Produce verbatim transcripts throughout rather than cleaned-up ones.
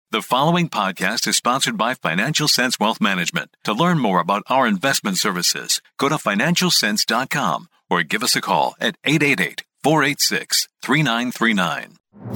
The following podcast is sponsored by Financial Sense Wealth Management. To learn more about our investment services, go to financial sense dot com or give us a call at eight eight eight, four eight six, three nine three nine.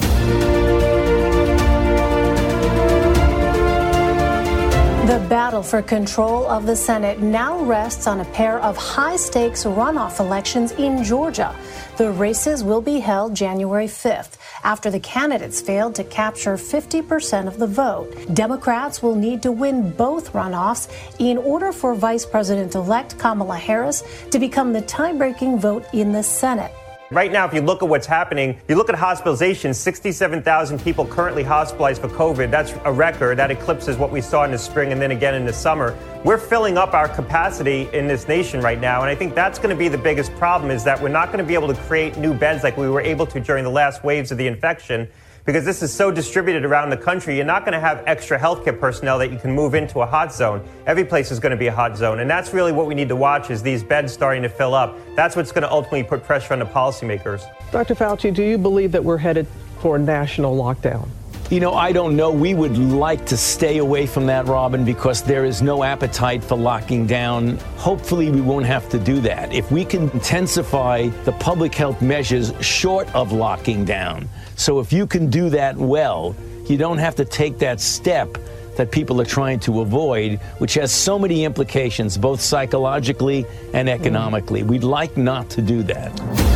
The battle for control of the Senate now rests on a pair of high-stakes runoff elections in Georgia. The races will be held January fifth after the candidates failed to capture fifty percent of the vote. Democrats will need to win both runoffs in order for Vice President-elect Kamala Harris to become the tie-breaking vote in the Senate. Right now, if you look at what's happening, you look at hospitalizations, sixty-seven thousand people currently hospitalized for COVID. That's a record. That eclipses what we saw in the spring and then again in the summer. We're filling up our capacity in this nation right now, and I think that's going to be the biggest problem, is that we're not going to be able to create new beds like we were able to during the last waves of the infection, because this is so distributed around the country. You're not going to have extra healthcare personnel that you can move into a hot zone. Every place is going to be a hot zone. And that's really what we need to watch, is these beds starting to fill up. That's what's going to ultimately put pressure on the policymakers. Doctor Fauci, do you believe that we're headed for a national lockdown? You know, I don't know. We would like to stay away from that, Robin, because there is no appetite for locking down. Hopefully, we won't have to do that. If we can intensify the public health measures short of locking down, so if you can do that well, you don't have to take that step that people are trying to avoid, which has so many implications, both psychologically and economically. Mm. We'd like not to do that.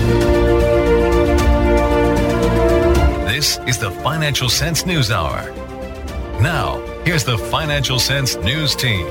This is the Financial Sense News Hour. Now, here's the Financial Sense News team.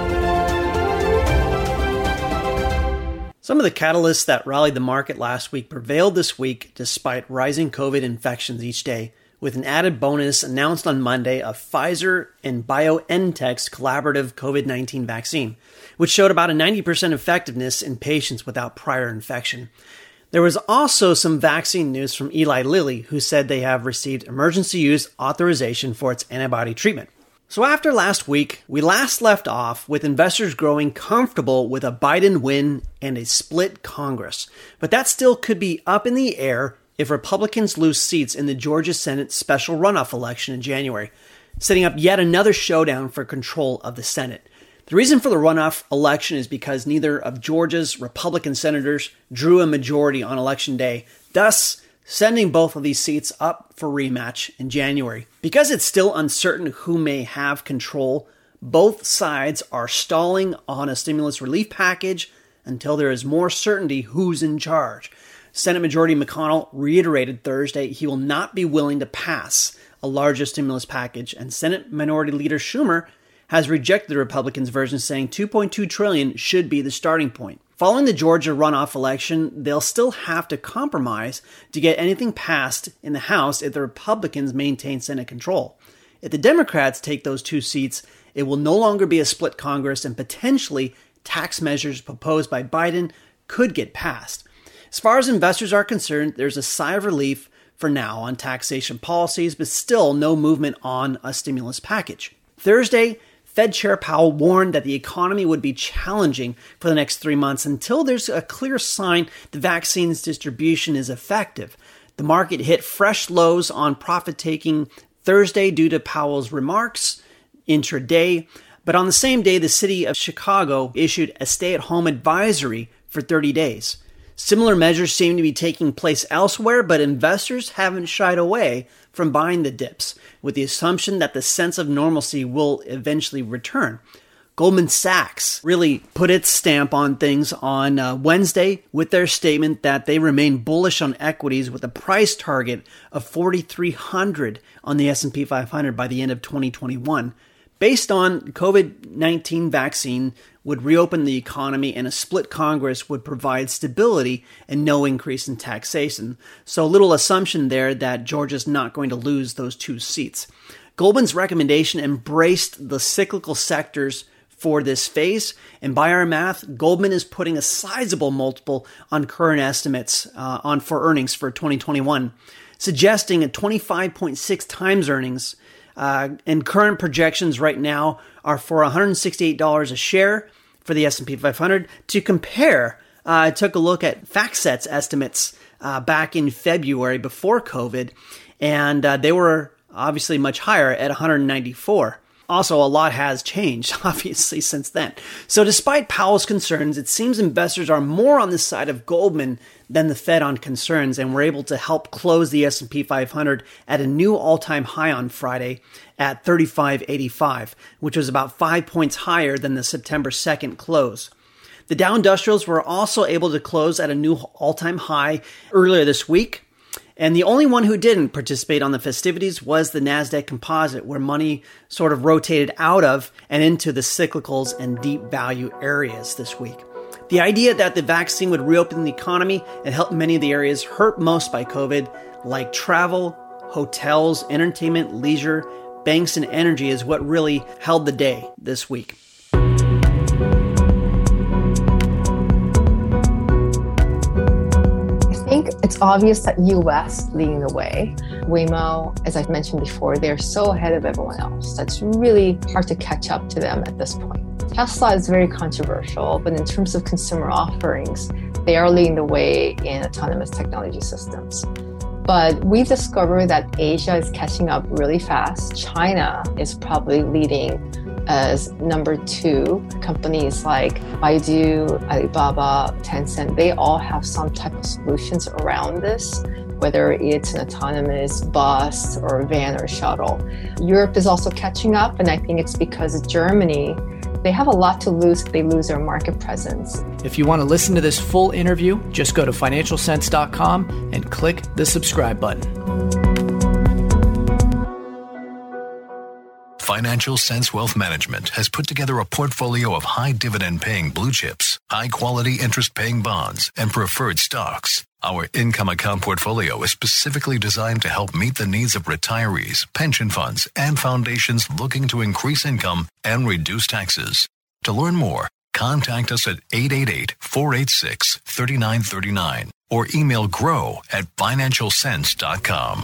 Some of the catalysts that rallied the market last week prevailed this week despite rising COVID infections each day, with an added bonus announced on Monday of Pfizer and BioNTech's collaborative COVID nineteen vaccine, which showed about a ninety percent effectiveness in patients without prior infection. There was also some vaccine news from Eli Lilly, who said they have received emergency use authorization for its antibody treatment. So after last week, we last left off with investors growing comfortable with a Biden win and a split Congress. But that still could be up in the air if Republicans lose seats in the Georgia Senate special runoff election in January, setting up yet another showdown for control of the Senate. The reason for the runoff election is because neither of Georgia's Republican senators drew a majority on Election Day, thus sending both of these seats up for rematch in January. Because it's still uncertain who may have control, both sides are stalling on a stimulus relief package until there is more certainty who's in charge. Senate Majority McConnell reiterated Thursday he will not be willing to pass a larger stimulus package, and Senate Minority Leader Schumer has rejected the Republicans' version, saying two point two trillion dollars should be the starting point. Following the Georgia runoff election, they'll still have to compromise to get anything passed in the House if the Republicans maintain Senate control. If the Democrats take those two seats, it will no longer be a split Congress, and potentially tax measures proposed by Biden could get passed. As far as investors are concerned, there's a sigh of relief for now on taxation policies, but still no movement on a stimulus package. Thursday, Fed Chair Powell warned that the economy would be challenging for the next three months until there's a clear sign the vaccine's distribution is effective. The market hit fresh lows on profit-taking Thursday due to Powell's remarks intraday, but on the same day, the city of Chicago issued a stay-at-home advisory for thirty days. Similar measures seem to be taking place elsewhere, but investors haven't shied away from buying the dips, with the assumption that the sense of normalcy will eventually return. Goldman Sachs really put its stamp on things on uh, Wednesday with their statement that they remain bullish on equities with a price target of forty-three hundred on the S and P five hundred by the end of twenty twenty-one. Based on COVID nineteen vaccine would reopen the economy, and a split Congress would provide stability and no increase in taxation. So a little assumption there that Georgia's not going to lose those two seats. Goldman's recommendation embraced the cyclical sectors for this phase, and by our math, Goldman is putting a sizable multiple on current estimates uh, on for earnings for twenty twenty-one, suggesting a twenty-five point six times earnings. Uh, and current projections right now are for one hundred sixty-eight dollars a share for the S and P five hundred. To compare, uh, I took a look at FactSet's estimates uh, back in February before COVID, and uh, they were obviously much higher at one hundred ninety-four. Also, a lot has changed, obviously, since then. So despite Powell's concerns, it seems investors are more on the side of Goldman than the Fed on concerns, and were able to help close the S and P five hundred at a new all-time high on Friday at thirty-five eighty-five, which was about five points higher than the September second close. The Dow Industrials were also able to close at a new all-time high earlier this week. And the only one who didn't participate on the festivities was the NASDAQ Composite, where money sort of rotated out of and into the cyclicals and deep value areas this week. The idea that the vaccine would reopen the economy and help many of the areas hurt most by COVID, like travel, hotels, entertainment, leisure, banks, and energy, is what really held the day this week. I think it's obvious that U S leading the way. Waymo, as I've mentioned before, they're so ahead of everyone else. That's really hard to catch up to them at this point. Tesla is very controversial, but in terms of consumer offerings, they are leading the way in autonomous technology systems. But we've discovered that Asia is catching up really fast. China is probably leading as number two. Companies like Baidu, Alibaba, Tencent, they all have some type of solutions around this, whether it's an autonomous bus or van or shuttle. Europe is also catching up, and I think it's because Germany, they have a lot to lose if they lose their market presence. If you want to listen to this full interview, just go to financial sense dot com and click the subscribe button. Financial Sense Wealth Management has put together a portfolio of high dividend-paying blue chips, high-quality interest-paying bonds, and preferred stocks. Our income account portfolio is specifically designed to help meet the needs of retirees, pension funds, and foundations looking to increase income and reduce taxes. To learn more, contact us at eight eight eight, four eight six, three nine three nine or email grow at financial sense dot com.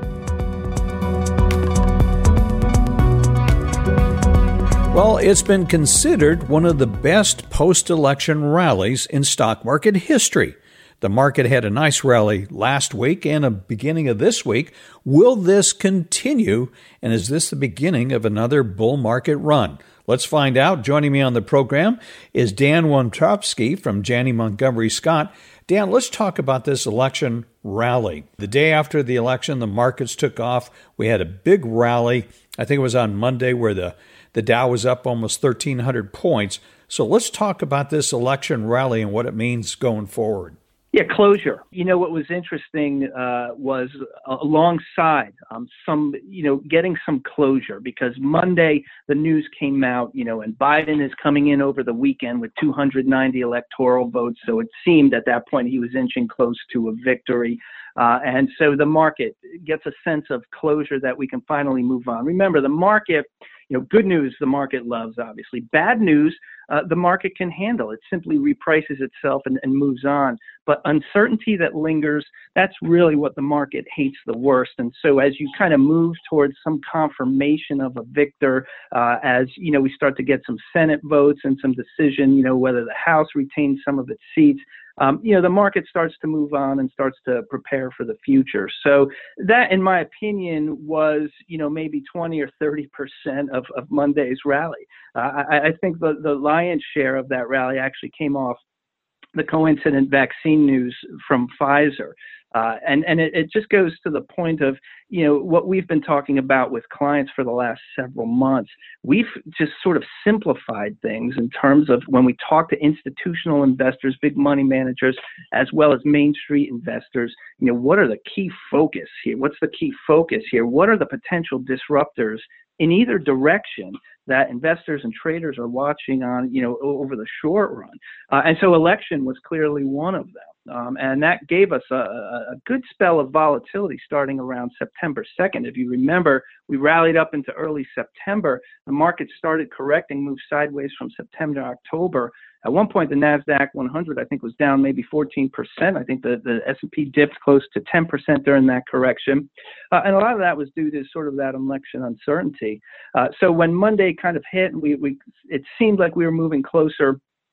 Well, it's been considered one of the best post-election rallies in stock market history. The market had a nice rally last week and a beginning of this week. Will this continue? And is this the beginning of another bull market run? Let's find out. Joining me on the program is Dan Wontrowski from Janney Montgomery Scott. Dan, let's talk about this election rally. The day after the election, the markets took off. We had a big rally. I think it was on Monday where the, the Dow was up almost thirteen hundred points. So let's talk about this election rally and what it means going forward. Yeah, closure. You know, what was interesting uh, was alongside um, some, you know, getting some closure, because Monday the news came out, you know, and Biden is coming in over the weekend with two hundred ninety electoral votes. So it seemed at that point he was inching close to a victory. Uh, and so the market gets a sense of closure that we can finally move on. Remember, the market, you know, good news, the market loves, obviously. Bad news, uh, the market can handle. It simply reprices itself and, and moves on. But uncertainty that lingers, that's really what the market hates the worst. And so as you kind of move towards some confirmation of a victor, uh, as, you know, we start to get some Senate votes and some decision, you know, whether the House retains some of its seats, Um, you know, the market starts to move on and starts to prepare for the future. So that, in my opinion, was, you know, maybe twenty or thirty percent of, of Monday's rally. Uh, I, I think the, the lion's share of that rally actually came off the coincident vaccine news from Pfizer. Uh, and and it, it just goes to the point of, you know, what we've been talking about with clients for the last several months. We've just sort of simplified things in terms of when we talk to institutional investors, big money managers, as well as Main Street investors, you know, what are the key focus here? What's the key focus here? What are the potential disruptors in either direction that investors and traders are watching on, you know, over the short run? Uh, and so election was clearly one of them. Um, and that gave us a, a good spell of volatility starting around September second. If you remember, we rallied up into early September. The market started correcting, moved sideways from September to October. At one point, the NASDAQ one hundred, I think, was down maybe fourteen percent. I think the, the S and P dipped close to ten percent during that correction. Uh, and a lot of that was due to sort of that election uncertainty. Uh, so when Monday kind of hit, we, we it seemed like we were moving closer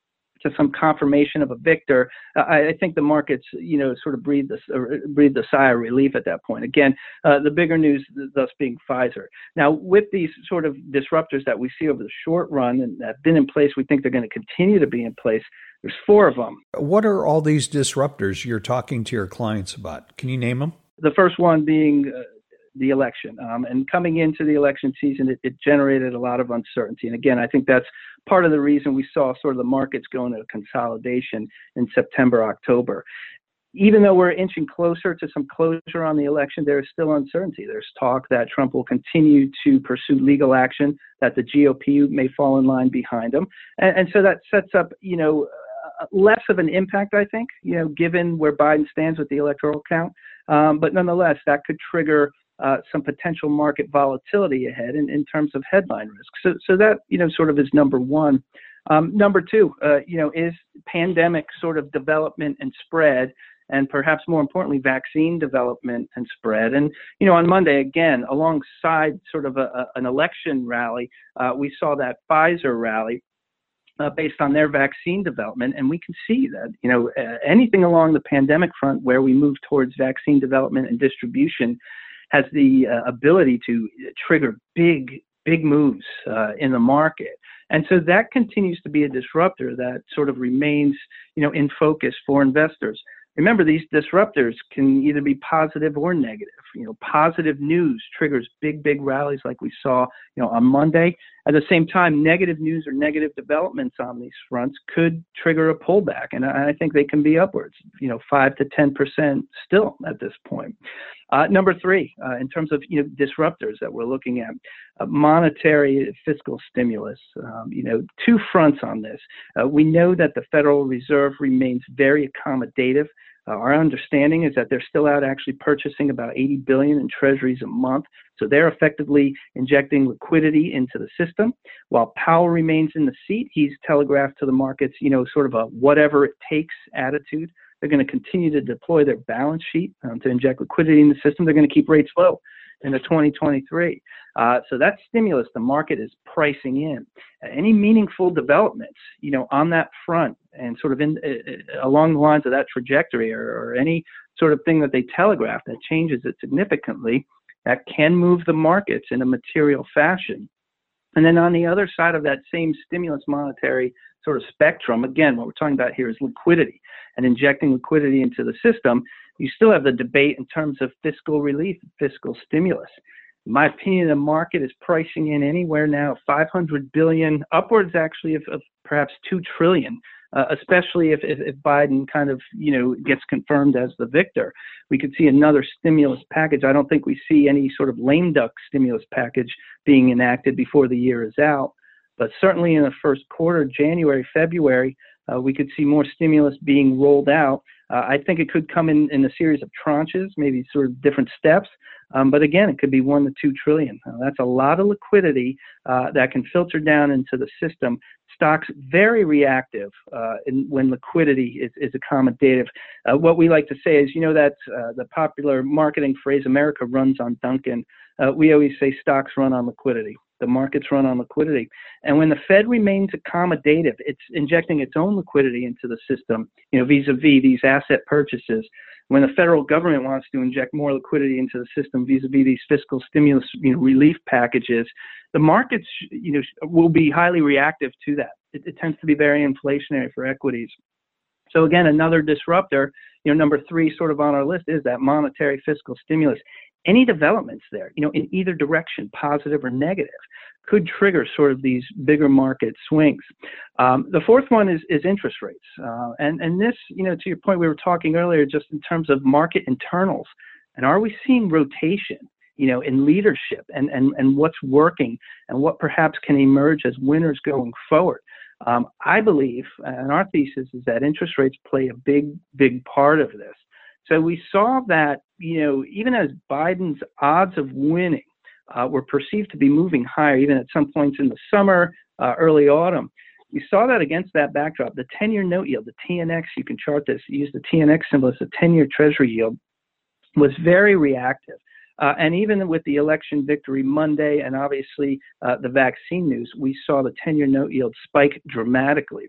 to some confirmation of a victor, uh, I, I think the markets, you know, sort of breathed a, uh, breathed a sigh of relief at that point. Again, uh, the bigger news thus being Pfizer. Now, with these sort of disruptors that we see over the short run and that have been in place, we think they're going to continue to be in place. There's four of them. What are all these disruptors you're talking to your clients about? Can you name them? The first one being uh, the election. Um, and coming into the election season, it, it generated a lot of uncertainty. And again, I think that's part of the reason we saw sort of the markets go into consolidation in September, October. Even though we're inching closer to some closure on the election, there is still uncertainty. There's talk that Trump will continue to pursue legal action, that the G O P may fall in line behind him. And, and so that sets up, you know, uh, less of an impact, I think, you know, given where Biden stands with the electoral count. Um, but nonetheless, that could trigger Uh, some potential market volatility ahead in, in terms of headline risk. So, so that, you know, sort of is number one. Um, number two, uh, you know, is pandemic sort of development and spread, and perhaps more importantly, vaccine development and spread. And, you know, on Monday, again, alongside sort of a, a, an election rally, uh, we saw that Pfizer rally uh, based on their vaccine development. And we can see that, you know, uh, anything along the pandemic front where we move towards vaccine development and distribution has the uh, ability to trigger big, big moves uh, in the market. And so that continues to be a disruptor that sort of remains, you know, in focus for investors. Remember, these disruptors can either be positive or negative. You know, positive news triggers big, big rallies like we saw, you know, on Monday. At the same time, negative news or negative developments on these fronts could trigger a pullback. And I think they can be upwards, you know, five to ten percent still at this point. Uh, number three, uh, in terms of, you know, disruptors that we're looking at, uh, monetary fiscal stimulus, um, you know, two fronts on this. Uh, we know that the Federal Reserve remains very accommodative. Uh, our understanding is that they're still out actually purchasing about eighty billion dollars in treasuries a month. So they're effectively injecting liquidity into the system. While Powell remains in the seat, he's telegraphed to the markets, you know, sort of a whatever it takes attitude. They're going to continue to deploy their balance sheet um, to inject liquidity in the system. They're going to keep rates low into twenty twenty-three. Uh, so that stimulus the market is pricing in. Uh, any meaningful developments, you know, on that front and sort of in uh, along the lines of that trajectory, or, or any sort of thing that they telegraph that changes it significantly, that can move the markets in a material fashion. And then on the other side of that same stimulus monetary sort of spectrum, again, what we're talking about here is liquidity and injecting liquidity into the system. You still have the debate in terms of fiscal relief, fiscal stimulus. In my opinion, the market is pricing in anywhere now five hundred billion dollars, upwards actually of, of perhaps two trillion dollars, uh, especially if, if, if Biden kind of, you know, gets confirmed as the victor. We could see another stimulus package. I don't think we see any sort of lame duck stimulus package being enacted before the year is out. But certainly in the first quarter, January, February, uh, we could see more stimulus being rolled out. Uh, I think it could come in, in a series of tranches, maybe sort of different steps. Um, but again, it could be one to two trillion. Uh, that's a lot of liquidity uh, that can filter down into the system. Stocks very reactive uh, in, when liquidity is, is accommodative. Uh, what we like to say is, you know, that uh, the popular marketing phrase, America runs on Dunkin'. Uh, we always say stocks run on liquidity. The markets run on liquidity. And when the Fed remains accommodative, it's injecting its own liquidity into the system, you know, vis-a-vis these asset purchases. When the federal government wants to inject more liquidity into the system vis-a-vis these fiscal stimulus, you know, relief packages, the markets, you know, will be highly reactive to that. It, it tends to be very inflationary for equities. So again, another disruptor, you know, number three sort of on our list is that monetary fiscal stimulus. Any developments there, you know, in either direction, positive or negative, could trigger sort of these bigger market swings. Um, the fourth one is, is interest rates. Uh, and, and this, you know, to your point, we were talking earlier just in terms of market internals. And are we seeing rotation, you know, in leadership and, and, and what's working and what perhaps can emerge as winners going forward? Um, I believe, and our thesis is that interest rates play a big, big part of this. So we saw that, you know, even as Biden's odds of winning uh, were perceived to be moving higher, even at some points in the summer, uh, early autumn, we saw that against that backdrop. The ten-year note yield, the T N X, you can chart this, use the T N X symbol as the ten-year Treasury yield, was very reactive. Uh, and even with the election victory Monday and obviously uh, the vaccine news, we saw the ten-year note yield spike dramatically.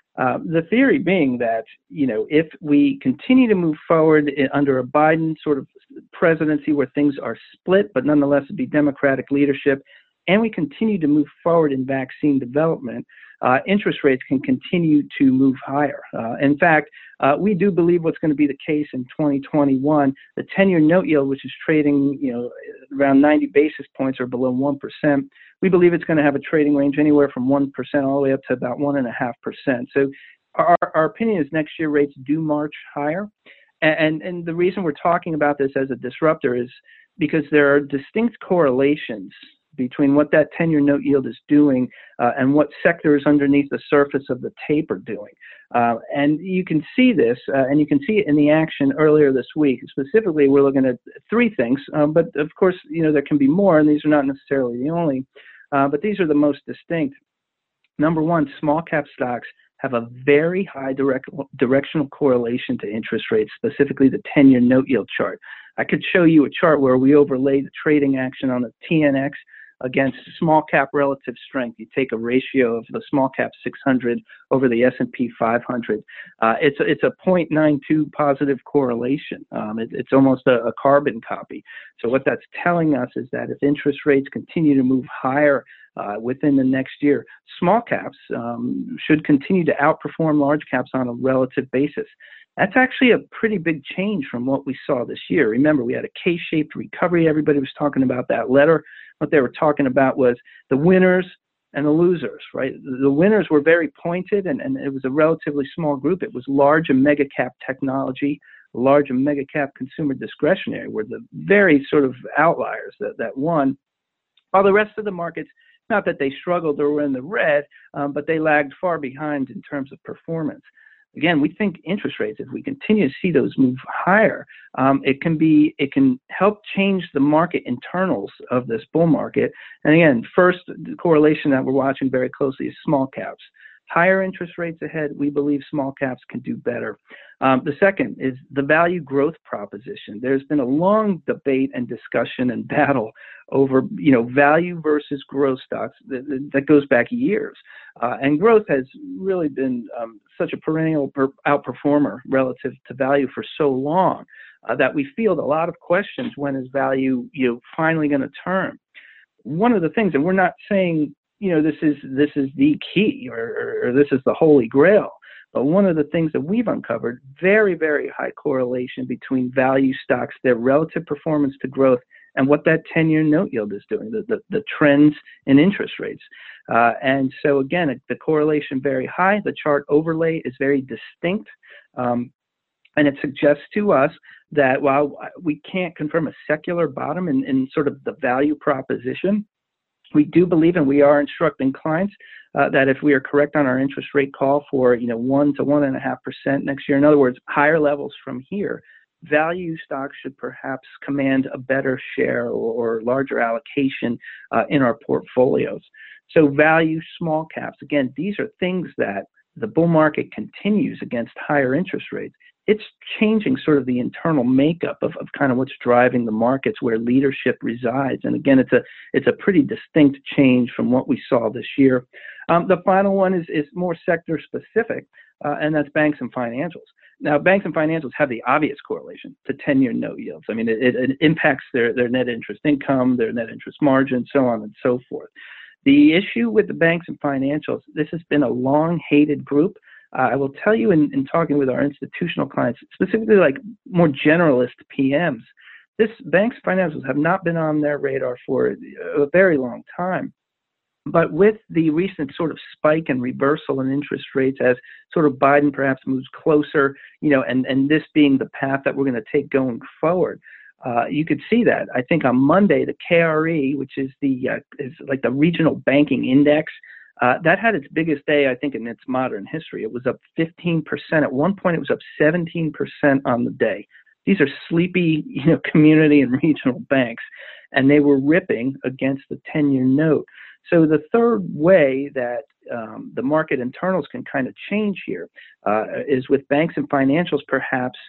Uh, the theory being that, you know, if we continue to move forward in, under a Biden sort of presidency where things are split, but nonetheless it'd be Democratic leadership, and we continue to move forward in vaccine development, uh, interest rates can continue to move higher. Uh, in fact, uh, we do believe what's going to be the case in twenty twenty-one. The ten-year note yield, which is trading, you know, around ninety basis points or below one percent, we believe it's going to have a trading range anywhere from one percent all the way up to about one point five percent. So our, our opinion is next year rates do march higher. And, and the reason we're talking about this as a disruptor is because there are distinct correlations between what that ten-year note yield is doing uh, and what sectors underneath the surface of the tape are doing. Uh, and you can see this, uh, and you can see it in the action earlier this week. Specifically, we're looking at three things, um, but of course, you know, there can be more, and these are not necessarily the only, uh, but these are the most distinct. Number one, small cap stocks have a very high direct, directional correlation to interest rates, specifically the ten-year note yield chart. I could show you a chart where we overlay the trading action on the T N X against small cap relative strength. You take a ratio of the small cap six hundred over the S and P five hundred. Uh, it's a, it's a zero point nine two positive correlation. Um, it, it's almost a, a carbon copy. So what that's telling us is that if interest rates continue to move higher uh, within the next year, small caps um, should continue to outperform large caps on a relative basis. That's actually a pretty big change from what we saw this year. Remember, we had a K-shaped recovery. Everybody was talking about that letter. What they were talking about was the winners and the losers, right? The winners were very pointed, and, and it was a relatively small group. It was large and mega cap technology, large and mega cap consumer discretionary were the very sort of outliers that, that won. While the rest of the markets, not that they struggled or were in the red, um, but they lagged far behind in terms of performance. Again, we think interest rates, if we continue to see those move higher, um, it can be, it can help change the market internals of this bull market. And again, first, the correlation that we're watching very closely is small caps. Higher interest rates ahead, we believe small caps can do better. Um, the second is the value growth proposition. There's been a long debate and discussion and battle over, you know, value versus growth stocks that, that goes back years. Uh, and growth has really been um, such a perennial per- outperformer relative to value for so long uh, that we field a lot of questions: when is value, you know, finally going to turn? One of the things, and we're not saying, you know, this is this is the key or, or, or this is the holy grail. But one of the things that we've uncovered, very, very high correlation between value stocks, their relative performance to growth, and what that ten-year note yield is doing, the, the, the trends in interest rates. Uh, and so, again, the correlation very high. The chart overlay is very distinct. Um, and it suggests to us that while we can't confirm a secular bottom in, in sort of the value proposition, we do believe, and we are instructing clients, uh, that if we are correct on our interest rate call for, you know, one to one and a half percent next year, in other words, higher levels from here, value stocks should perhaps command a better share or, or larger allocation uh, in our portfolios. So value, small caps, again, these are things that the bull market continues against higher interest rates. It's changing sort of the internal makeup of, of kind of what's driving the markets, where leadership resides. And again, it's a it's a pretty distinct change from what we saw this year. Um, the final one is, is more sector specific, uh, and that's banks and financials. Now, banks and financials have the obvious correlation to ten-year note yields. I mean, it, it impacts their, their net interest income, their net interest margin, so on and so forth. The issue with the banks and financials, this has been a long-hated group. Uh, I will tell you in, in talking with our institutional clients, specifically like more generalist P Ms, this banks and financials have not been on their radar for a very long time. But with the recent sort of spike and reversal in interest rates as sort of Biden perhaps moves closer, you know, and, and this being the path that we're going to take going forward, uh, you could see that. I think on Monday, the K R E, which is the uh, is like the regional banking index, uh, that had its biggest day, I think, in its modern history. It was up fifteen percent. At one point, it was up seventeen percent on the day. These are sleepy, you know, community and regional banks, and they were ripping against the ten-year note. So the third way that um, the market internals can kind of change here uh, is with banks and financials perhaps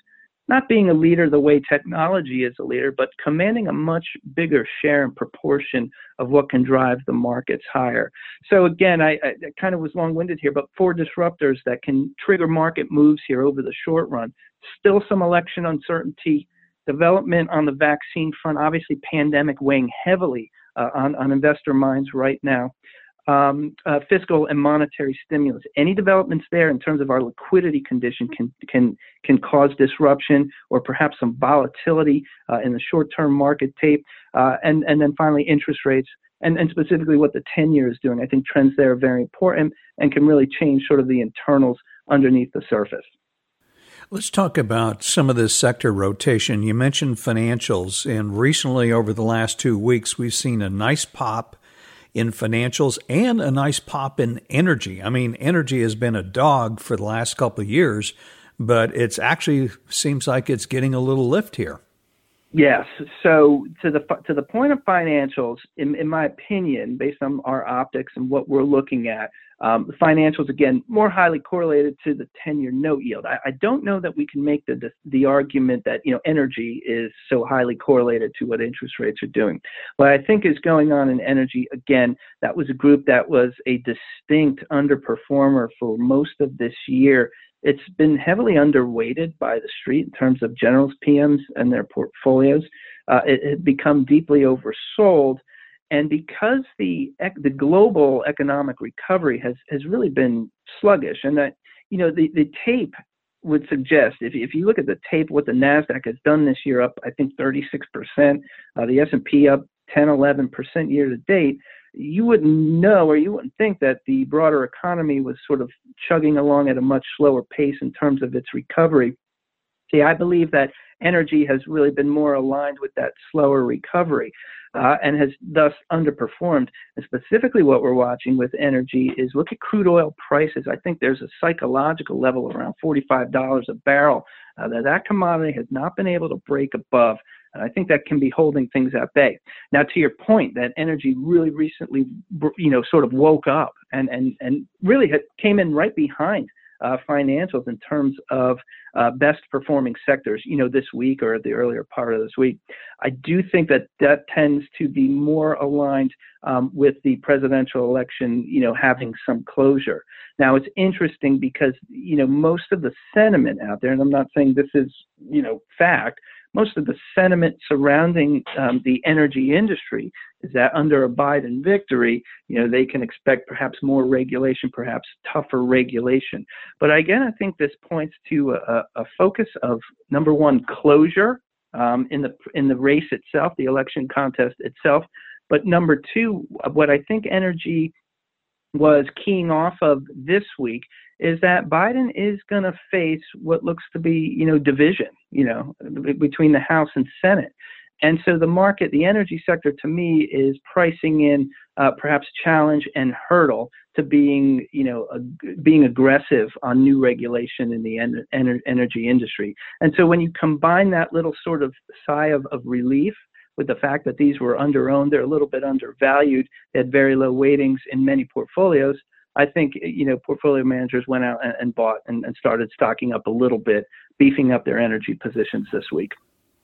not being a leader the way technology is a leader, but commanding a much bigger share and proportion of what can drive the markets higher. So again, I, I kind of was long-winded here, but four disruptors that can trigger market moves here over the short run. Still some election uncertainty, development on the vaccine front, obviously pandemic weighing heavily uh, on, on investor minds right now. Um, uh, fiscal and monetary stimulus. Any developments there in terms of our liquidity condition can can can cause disruption or perhaps some volatility uh, in the short-term market tape. Uh, and and then finally, interest rates and, and specifically what the ten-year is doing. I think trends there are very important and can really change sort of the internals underneath the surface. Let's talk about some of this sector rotation. You mentioned financials, and recently over the last two weeks, we've seen a nice pop in financials and a nice pop in energy. I mean, energy has been a dog for the last couple of years, but it's actually seems like it's getting a little lift here. Yes. So to the to the point of financials, in, in my opinion, based on our optics and what we're looking at, um, the financials, again, more highly correlated to the ten-year note yield. I, I don't know that we can make the, the the argument that, you know, energy is so highly correlated to what interest rates are doing. What I think is going on in energy, again, that was a group that was a distinct underperformer for most of this year. It's been heavily underweighted by the street in terms of generals, P Ms, and their portfolios. Uh, it had become deeply oversold. And because the the global economic recovery has, has really been sluggish, and that, you know, the, the tape would suggest, if, if you look at the tape, what the NASDAQ has done this year, up, I think, thirty-six percent, uh, the S and P up ten, eleven percent year to date, you wouldn't know or you wouldn't think that the broader economy was sort of chugging along at a much slower pace in terms of its recovery. See, I believe that energy has really been more aligned with that slower recovery uh, and has thus underperformed. And specifically what we're watching with energy is look at crude oil prices. I think there's a psychological level around forty-five dollars a barrel uh, that that commodity has not been able to break above. And I think that can be holding things at bay. Now, to your point, that energy really recently, you know, sort of woke up and and and really had, came in right behind uh, financials in terms of uh, best performing sectors, you know, this week or the earlier part of this week. I do think that that tends to be more aligned um, with the presidential election, you know, having some closure. Now, it's interesting because, you know, most of the sentiment out there, and I'm not saying this is, you know, fact, most of the sentiment surrounding um, the energy industry is that under a Biden victory, you know, they can expect perhaps more regulation, perhaps tougher regulation. But again, I think this points to a, a focus of, number one, closure um, in the in the race itself, the election contest itself. But number two, what I think energy was keying off of this week is that Biden is going to face what looks to be, you know, division, you know, between the House and Senate. And so the market, the energy sector to me is pricing in uh, perhaps challenge and hurdle to being, you know, ag- being aggressive on new regulation in the en- en- energy industry. And so when you combine that little sort of sigh of, of relief with the fact that these were under-owned, they're a little bit undervalued, they had very low weightings in many portfolios, I think, you know, portfolio managers went out and, and bought and, and started stocking up a little bit, beefing up their energy positions this week.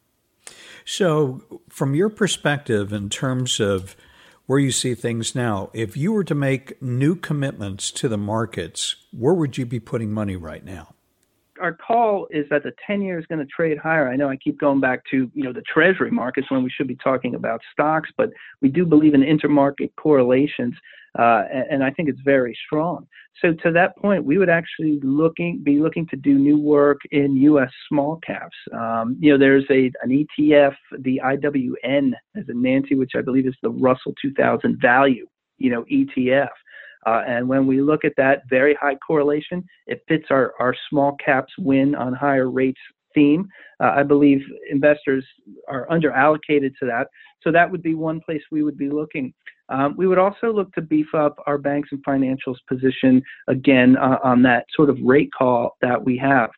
So from your perspective, in terms of where you see things now, if you were to make new commitments to the markets, where would you be putting money right now? Our call is that the ten-year is going to trade higher. I know I keep going back to, you know, the treasury markets when we should be talking about stocks, but we do believe in intermarket correlations, uh, and, and I think it's very strong. So to that point, we would actually looking be looking to do new work in U S small caps. Um, you know, there's a an E T F, the I W N, as a Nancy, which I believe is the Russell two thousand Value, you know, E T F. Uh, and when we look at that very high correlation, it fits our, our small caps win on higher rates theme. Uh, I believe investors are under allocated to that. So that would be one place we would be looking. Um, we would also look to beef up our banks and financials position again uh, on that sort of rate call that we have.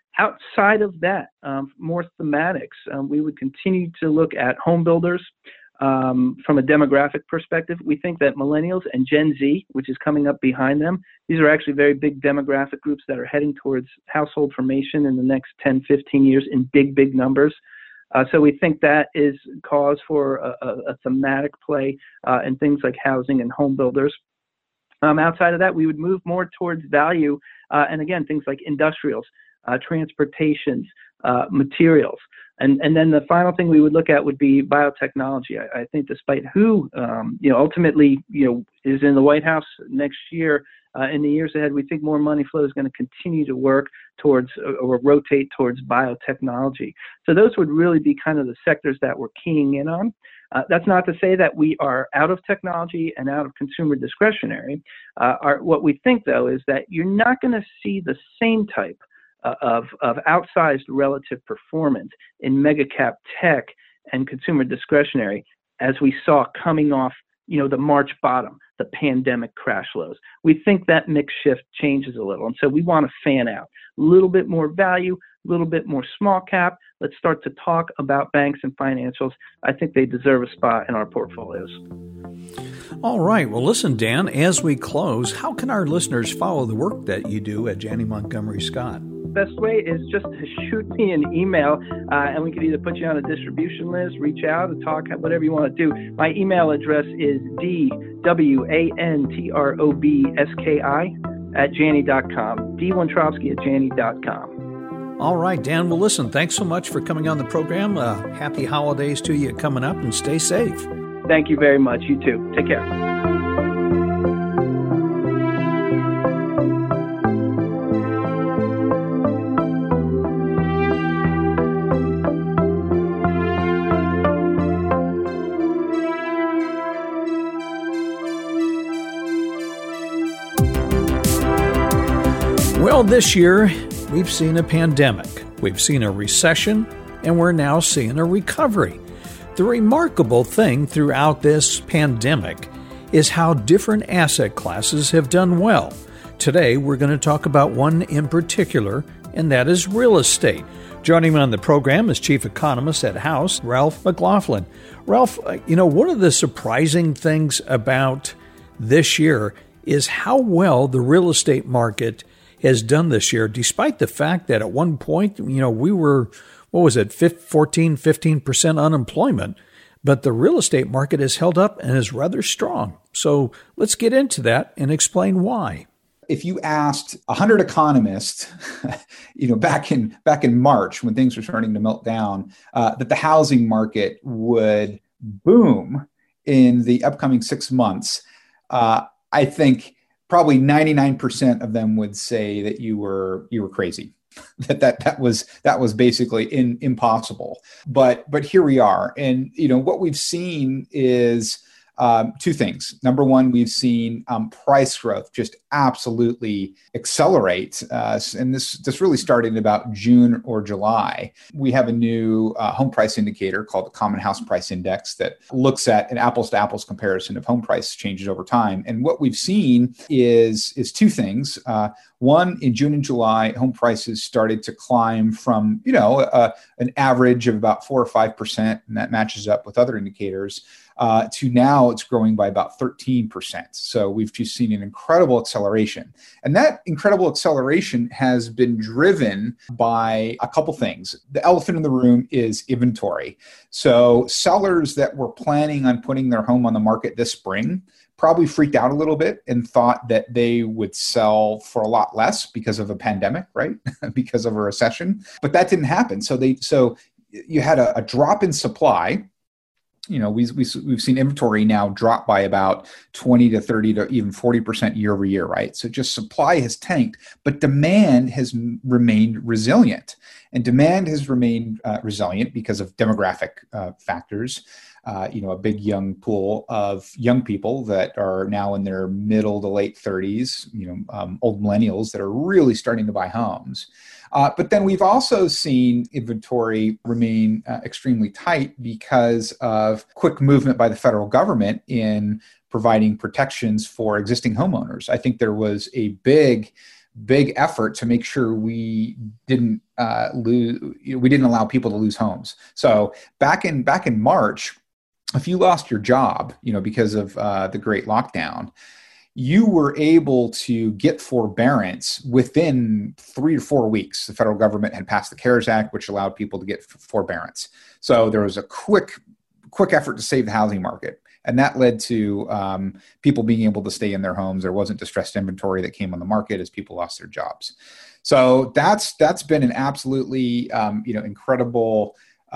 Outside of that, um, more thematics, um, we would continue to look at home builders. um, from a demographic perspective. We think that millennials and Gen Z, which is coming up behind them, these are actually very big demographic groups that are heading towards household formation in the next ten, fifteen years in big, big numbers. Uh, so we think that is cause for a, a, a thematic play uh, in things like housing and home builders. Um, outside of that, we would move more towards value, uh, and again, things like industrials, uh, transportations, uh, materials. And, and then the final thing we would look at would be biotechnology. I, I think despite who, um, you know, ultimately, you know, is in the White House next year, uh, in the years ahead, we think more money flow is going to continue to work towards or rotate towards biotechnology. So those would really be kind of the sectors that we're keying in on. Uh, that's not to say that we are out of technology and out of consumer discretionary. Uh, our, what we think, though, is that you're not going to see the same type uh, of, of outsized relative performance in mega cap tech and consumer discretionary as we saw coming off, you know, the March bottom, the pandemic crash lows. We think that mix shift changes a little. And so we want to fan out a little bit more value, a little bit more small cap. Let's start to talk about banks and financials. I think they deserve a spot in our portfolios. All right. Well, listen, Dan, as we close, how can our listeners follow the work that you do at Janney Montgomery Scott? Best way is just to shoot me an email, uh, and we can either put you on a distribution list, reach out, and talk, whatever you want to do. My email address is d w a n t r o b s k i at janney dot com, d wontrowski at janney dot com. All right, Dan. Well, listen, thanks so much for coming on the program. Uh, happy holidays to you coming up, and stay safe. Thank you very much. You too. Take care. Well, this year, we've seen a pandemic, we've seen a recession, and we're now seeing a recovery. The remarkable thing throughout this pandemic is how different asset classes have done well. Today, we're going to talk about one in particular, and that is real estate. Joining me on the program is Chief Economist at House, Ralph McLaughlin. Ralph, you know, one of the surprising things about this year is how well the real estate market has done this year, despite the fact that at one point, you know, we were, what was it, fourteen, fifteen percent unemployment, but the real estate market has held up and is rather strong. So let's get into that and explain why. If you asked one hundred economists, you know, back in back in March when things were starting to melt down, uh, that the housing market would boom in the upcoming six months, uh, I think probably ninety-nine percent of them would say that you were you were crazy, that that that was that was basically in, impossible. But but here we are, and you know what we've seen is um, two things. Number one, we've seen um, price growth just absolutely accelerate, uh, and this this really started in about June or July. We have a new uh, home price indicator called the Common House Price Index that looks at an apples to apples comparison of home price changes over time. And what we've seen is is two things. Uh, one, in June and July, home prices started to climb from you know uh, an average of about four or five percent, and that matches up with other indicators. Uh, to now it's growing by about thirteen percent. So we've just seen an incredible acceleration. And that incredible acceleration has been driven by a couple things. The elephant in the room is inventory. So sellers that were planning on putting their home on the market this spring probably freaked out a little bit and thought that they would sell for a lot less because of a pandemic, right? Because of a recession. But that didn't happen. So they so you had a, a drop in supply. You know, we, we, we've seen inventory now drop by about twenty to thirty to even forty percent year over year, right? So just supply has tanked, but demand has remained resilient. And demand has remained uh, resilient because of demographic uh, factors. Uh, you know, a big young pool of young people that are now in their middle to late thirties, you know, um, old millennials that are really starting to buy homes. Uh, but then we've also seen inventory remain uh, extremely tight because of quick movement by the federal government in providing protections for existing homeowners. I think there was a big, big effort to make sure we didn't uh, lose, you know, we didn't allow people to lose homes. So back in back in March, if you lost your job, you know, because of uh, the Great Lockdown, you were able to get forbearance within three to four weeks. The federal government had passed the CARES Act, which allowed people to get forbearance. So there was a quick, quick effort to save the housing market. And that led to um, people being able to stay in their homes. There wasn't distressed inventory that came on the market as people lost their jobs. So that's that's been an absolutely um, you know incredible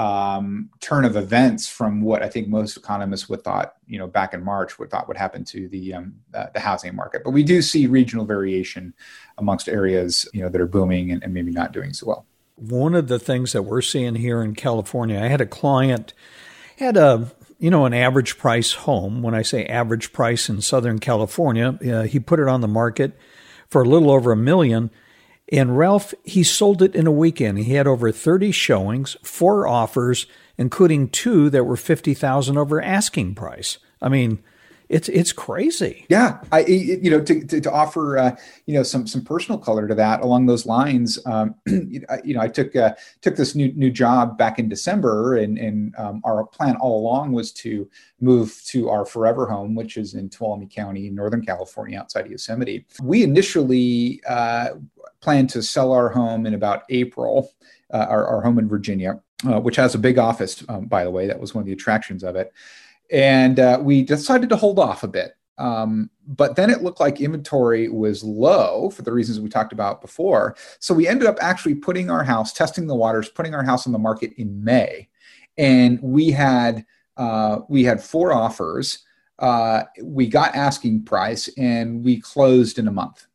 um, turn of events from what I think most economists would thought you know back in March would thought would happen to the um, uh, the housing market. But we do see regional variation amongst areas you know that are booming and, and maybe not doing so well. One of the things that we're seeing here in California, I had a client had a you know, an average price home. When I say average price in Southern California, uh, he put it on the market for a little over a million. And Ralph, he sold it in a weekend. He had over thirty showings, four offers, including two that were fifty thousand dollars over asking price. I mean, it's it's crazy. Yeah, I you know to to, to offer uh, you know some some personal color to that along those lines. Um, you know, I took uh, took this new new job back in December, and and um, our plan all along was to move to our forever home, which is in Tuolumne County, in Northern California, outside of Yosemite. We initially uh, planned to sell our home in about April, uh, our, our home in Virginia, uh, which has a big office, um, by the way. That was one of the attractions of it. And uh, we decided to hold off a bit. Um, but then it looked like inventory was low for the reasons we talked about before. So we ended up actually putting our house, testing the waters, putting our house on the market in May. And we had uh, we had four offers. Uh, we got asking price and we closed in a month.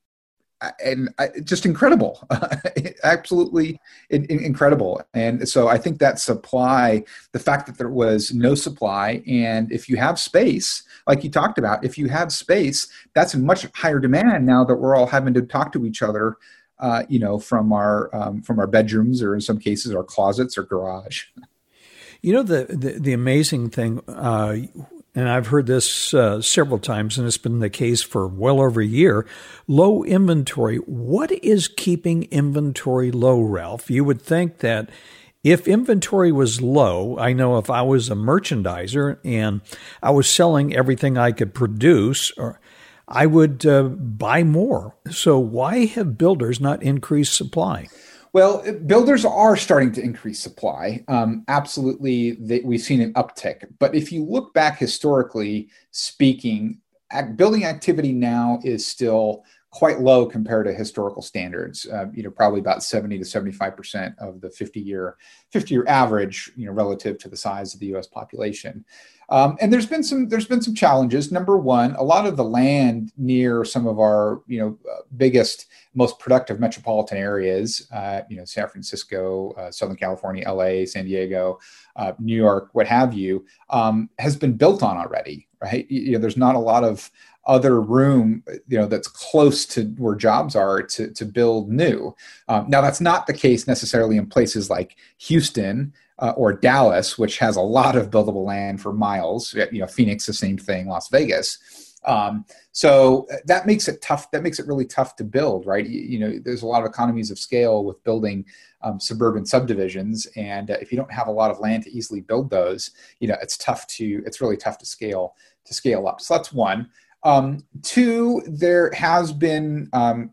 And I, just incredible, absolutely in, in, incredible. And so I think that supply, the fact that there was no supply, and if you have space, like you talked about, if you have space, that's in much higher demand now that we're all having to talk to each other, uh, you know, from our um, from our bedrooms, or in some cases our closets or garage. You know, the the, the amazing thing. Uh, And I've heard this uh, several times, and it's been the case for well over a year. Low inventory. What is keeping inventory low, Ralph? You would think that if inventory was low, I know if I was a merchandiser and I was selling everything I could produce, or I would uh, buy more. So why have builders not increased supply? Well, builders are starting to increase supply. Um, absolutely, they, we've seen an uptick. But if you look back historically speaking, act, building activity now is still quite low compared to historical standards. Uh, you know, probably about seventy to seventy-five percent of the fifty-year fifty-year average, you know, relative to the size of the U S population. Um, and there's been some there's been some challenges. Number one, a lot of the land near some of our you know uh, biggest, most productive metropolitan areas, uh, you know, San Francisco, uh, Southern California, L A, San Diego, uh, New York, what have you, um, has been built on already, right? You know, there's not a lot of other room, you know, that's close to where jobs are to to build new. Um, now, that's not the case necessarily in places like Houston uh, or Dallas, which has a lot of buildable land for miles. You know, Phoenix, the same thing, Las Vegas. Um, so that makes it tough. That makes it really tough to build, right? You, you know, there's a lot of economies of scale with building um, suburban subdivisions, and uh, if you don't have a lot of land to easily build those, you know, it's tough to. It's really tough to scale to scale up. So that's one. Um, two, there has been um,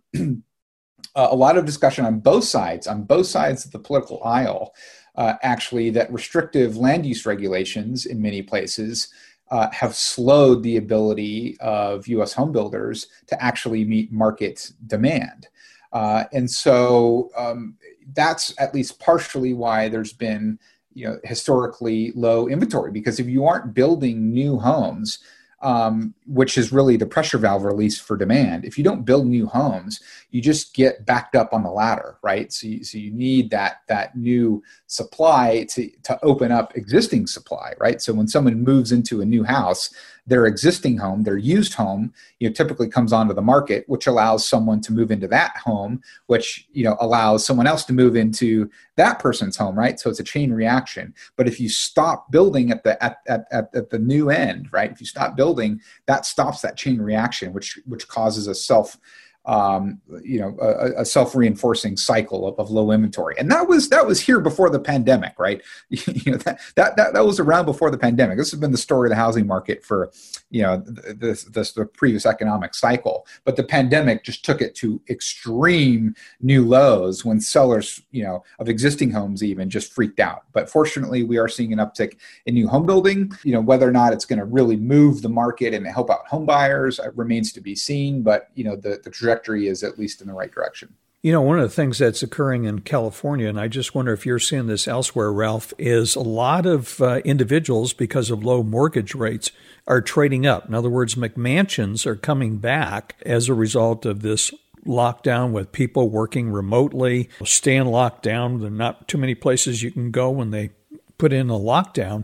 a lot of discussion on both sides, on both sides of the political aisle, uh, actually, that restrictive land use regulations in many places uh, have slowed the ability of U S home builders to actually meet market demand. Uh, and so um, that's at least partially why there's been, you know, historically low inventory, because if you aren't building new homes, Um, which is really the pressure valve release for demand. If you don't build new homes, you just get backed up on the ladder, right? So you, so you need that that new supply to, to open up existing supply, right? So when someone moves into a new house, their existing home, their used home, you know, typically comes onto the market, which allows someone to move into that home, which, you know, allows someone else to move into that person's home, right? So it's a chain reaction. But if you stop building at the at at at, at the new end, right? If you stop building, that stops that chain reaction, which which causes a self um, you know, a, a self-reinforcing cycle of, of low inventory. And that was that was here before the pandemic, right? You know, that, that that that was around before the pandemic. This has been the story of the housing market for, you know, this, this the previous economic cycle. But the pandemic just took it to extreme new lows when sellers, you know, of existing homes even just freaked out. But fortunately, we are seeing an uptick in new home building. You know, whether or not it's going to really move the market and help out home buyers uh, remains to be seen. But, you know, the, the trajectory is at least in the right direction. You know, one of the things that's occurring in California, and I just wonder if you're seeing this elsewhere, Ralph, is a lot of uh, individuals, because of low mortgage rates, are trading up. In other words, McMansions are coming back as a result of this lockdown, with people working remotely, staying locked down. There are not too many places you can go when they put in a lockdown.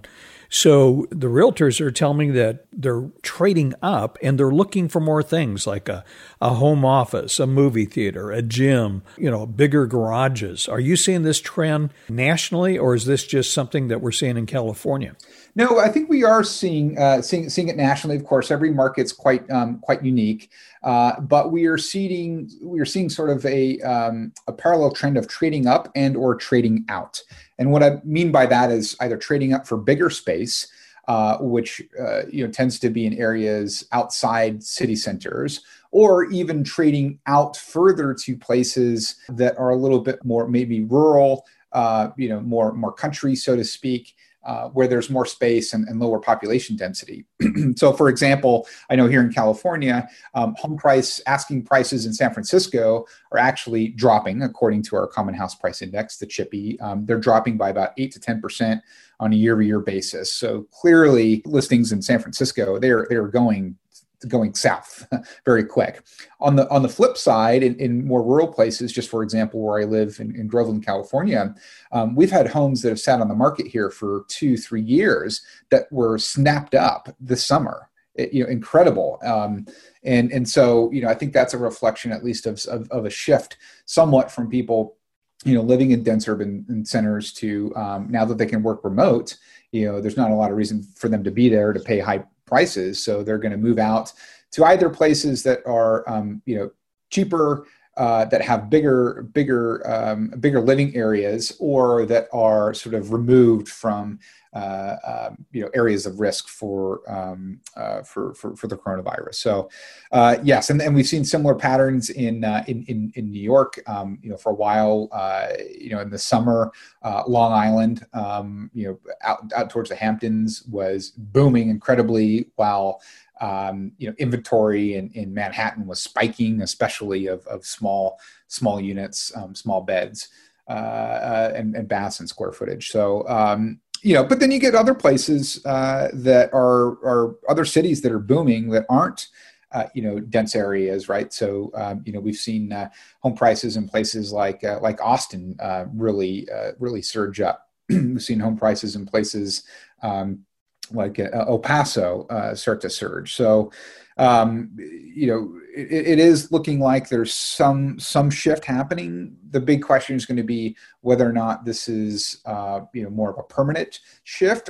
So the realtors are telling me that they're trading up and they're looking for more things like a, a home office, a movie theater, a gym, you know, bigger garages. Are you seeing this trend nationally, or is this just something that we're seeing in California? No, I think we are seeing uh, seeing seeing it nationally. Of course, every market's quite um, quite unique, uh, but we are seeing we are seeing sort of a um, a parallel trend of trading up and or trading out. And what I mean by that is either trading up for bigger space, uh, which uh, you know tends to be in areas outside city centers, or even trading out further to places that are a little bit more maybe rural, uh, you know, more more country, so to speak. Uh, where there's more space and, and lower population density. So, for example, I know here in California, um, home price asking prices in San Francisco are actually dropping, according to our Common House Price Index, the CHIPI. Um, they're dropping by about eight to ten percent on a year-over-year basis. So clearly, listings in San Francisco, they're they're going going south very quick. On the on the flip side, in, in more rural places, just for example, where I live in, in Groveland, California, um, we've had homes that have sat on the market here for two, three years that were snapped up this summer. It, you know, incredible. Um, and and so, you know, I think that's a reflection, at least, of, of, of a shift somewhat from people, you know, living in dense urban centers to um, now that they can work remote, you know, there's not a lot of reason for them to be there to pay high prices. So they're going to move out to either places that are, um, you know, cheaper, uh, that have bigger, bigger, um, bigger living areas, or that are sort of removed from, uh, um, you know, areas of risk for, um, uh, for, for, for the coronavirus. So, uh, yes. And, and we've seen similar patterns in, uh, in, in, in New York, um, you know, for a while, uh, you know, in the summer, uh, Long Island, um, you know, out, out towards the Hamptons was booming incredibly, while, Um, you know, inventory in, in Manhattan was spiking, especially of, of small small units, um, small beds, uh, uh, and, and baths and square footage. So, um, you know, but then you get other places uh, that are are other cities that are booming that aren't, uh, you know, dense areas, right? So, um, you know, we've seen uh, home prices in places like uh, like Austin uh, really uh, really surge up. We've seen home prices in places Um, like uh, El Paso uh, start to surge. So, um, you know, it, it is looking like there's some some shift happening. The big question is going to be whether or not this is, uh, you know, more of a permanent shift,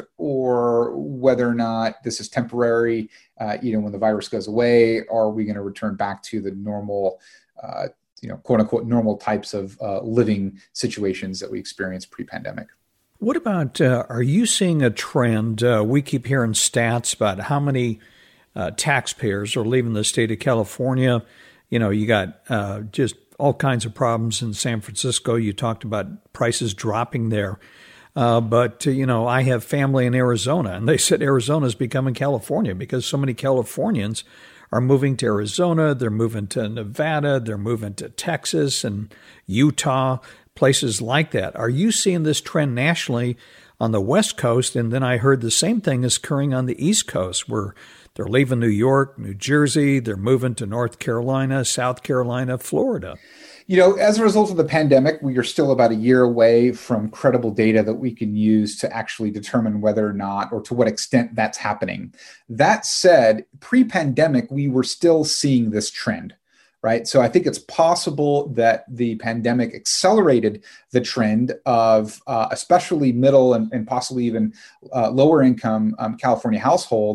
or whether or not this is temporary. Uh, you know, when the virus goes away, are we going to return back to the normal, uh, you know, quote unquote, normal types of uh, living situations that we experienced pre-pandemic? What about, uh, are you seeing a trend? Uh, we keep hearing stats about how many uh, taxpayers are leaving the state of California. You know, you got uh, just all kinds of problems in San Francisco. You talked about prices dropping there. Uh, but, uh, you know, I have family in Arizona, and they said Arizona is becoming California because so many Californians are moving to Arizona. They're moving to Nevada. They're moving to Texas and Utah, places like that. Are you seeing this trend nationally on the West Coast? And then I heard the same thing is occurring on the East Coast, where they're leaving New York, New Jersey, they're moving to North Carolina, South Carolina, Florida. You know, as a result of the pandemic, we are still about a year away from credible data that we can use to actually determine whether or not, or to what extent that's happening. That said, pre-pandemic, we were still seeing this trend. Right. So I think it's possible that the pandemic accelerated the trend of uh, especially middle and, and possibly even uh, lower income um, California households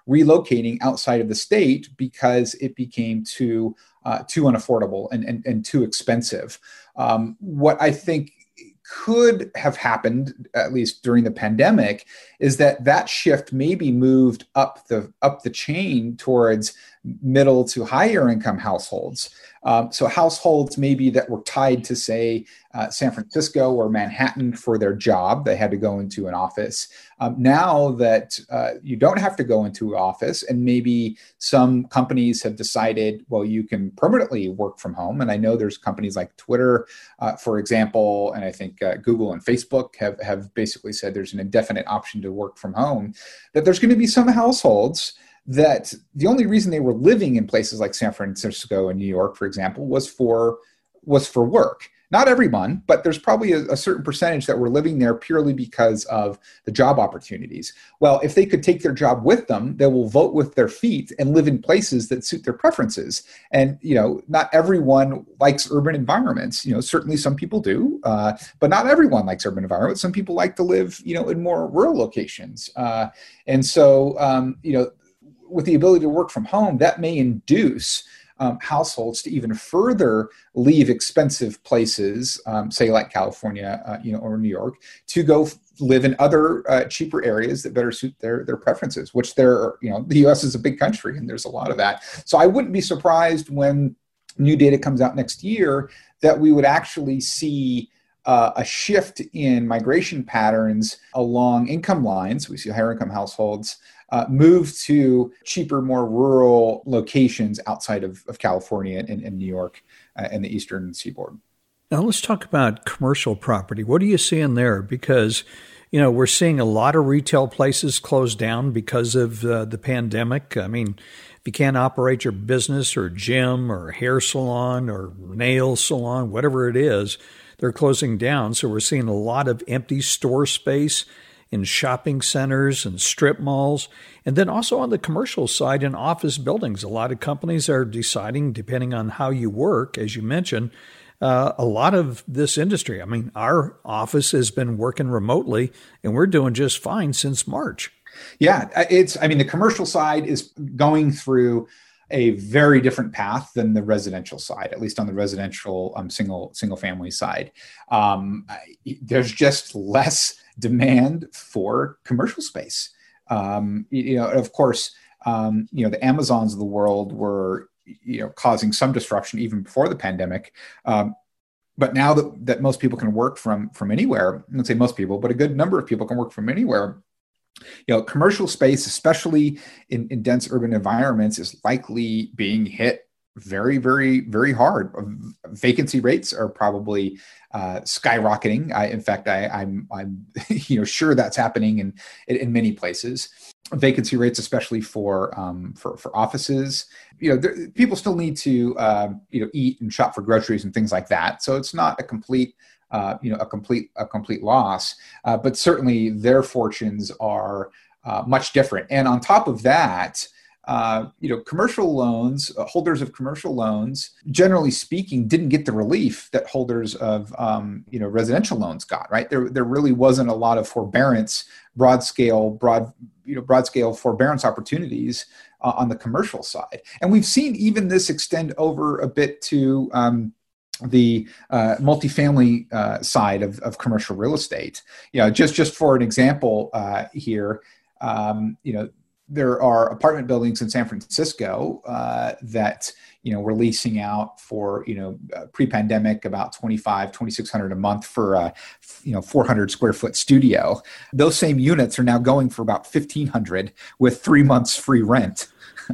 relocating outside of the state because it became too uh, too unaffordable and, and, and too expensive. Um, what I think could have happened, at least during the pandemic, is that that shift maybe moved up the up the chain towards middle to higher income households. Um, so households maybe that were tied to, say, uh, San Francisco or Manhattan for their job, they had to go into an office. Um, now that uh, you don't have to go into an office, and maybe some companies have decided, well, you can permanently work from home. And I know there's companies like Twitter, uh, for example, and I think uh, Google and Facebook have, have basically said there's an indefinite option to work from home, that there's going to be some households that the only reason they were living in places like San Francisco and New York, for example, was for was for work. Not everyone, but there's probably a, a certain percentage that were living there purely because of the job opportunities. Well, if they could take their job with them, they will vote with their feet and live in places that suit their preferences. And, you know, not everyone likes urban environments. You know, certainly some people do, uh, but not everyone likes urban environments. Some people like to live, you know, in more rural locations. Uh, and so, um, you know, with the ability to work from home, that may induce um, households to even further leave expensive places, um, say like California, uh, you know, or New York, to go f- live in other uh, cheaper areas that better suit their their preferences. Which there, you know, the U S is a big country, and there's a lot of that. So I wouldn't be surprised when new data comes out next year that we would actually see Uh, a shift in migration patterns along income lines. We see higher income households uh, move to cheaper, more rural locations outside of, of California and, and New York uh, and the Eastern Seaboard. Now let's talk about commercial property. What are you seeing there? Because, you know, we're seeing a lot of retail places close down because of uh, the pandemic. I mean, if you can't operate your business or gym or hair salon or nail salon, whatever it is, they're closing down. So we're seeing a lot of empty store space in shopping centers and strip malls. And then also on the commercial side in office buildings, a lot of companies are deciding, depending on how you work, as you mentioned, uh, a lot of this industry. I mean, our office has been working remotely and we're doing just fine since March. Yeah, it's, I mean, the commercial side is going through a very different path than the residential side, at least on the residential um, single single family side. Um, there's just less demand for commercial space. Um, you know, of course, um, you know, the Amazons of the world were, you know, causing some disruption even before the pandemic. Um, but now that, that most people can work from from anywhere, I don't say most people, but a good number of people can work from anywhere. You know, commercial space, especially in, in dense urban environments, is likely being hit very, very, very hard. Vacancy rates are probably uh, skyrocketing. I, in fact, I, I'm, I'm, you know, sure that's happening in in many places. Vacancy rates, especially for um, for for offices. You know, there, people still need to uh, you know eat and shop for groceries and things like that. So it's not a complete. Uh, you know, a complete a complete loss, uh, but certainly their fortunes are uh, much different. And on top of that, uh, you know, commercial loans, uh, holders of commercial loans, generally speaking, didn't get the relief that holders of um, you know residential loans got. Right, there there really wasn't a lot of forbearance, broad scale, broad you know broad scale forbearance opportunities uh, on the commercial side, and we've seen even this extend over a bit to. Um, the uh, multifamily uh, side of, of commercial real estate. You know, just, just for an example uh, here, um, you know, there are apartment buildings in San Francisco uh, that, you know, we're leasing out for, you know, uh, pre-pandemic about twenty-five, twenty-six hundred a month for a, you know, four hundred square foot studio. Those same units are now going for about fifteen hundred with three months free rent.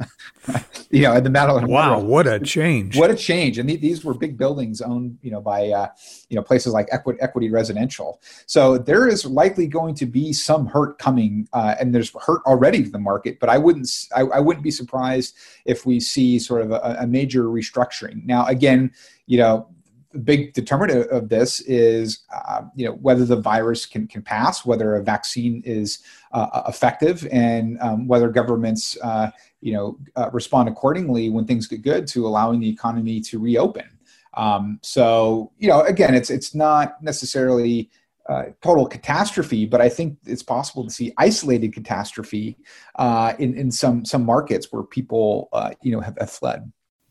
You know, in the Madeline. Wow, what a change! What a change! And th- these were big buildings owned, you know, by uh, you know places like Equity, Equity Residential. So there is likely going to be some hurt coming, uh, and there's hurt already to the market. But I wouldn't, I, I wouldn't be surprised if we see sort of a, a major restructuring. Now, again, you know. The big determinant of this is, uh, you know, whether the virus can, can pass, whether a vaccine is uh, effective, and um, whether governments, uh, you know, uh, respond accordingly when things get good to allowing the economy to reopen. Um, so, you know, again, it's it's not necessarily uh, total catastrophe, but I think it's possible to see isolated catastrophe uh, in in some some markets where people uh, you know have, have fled.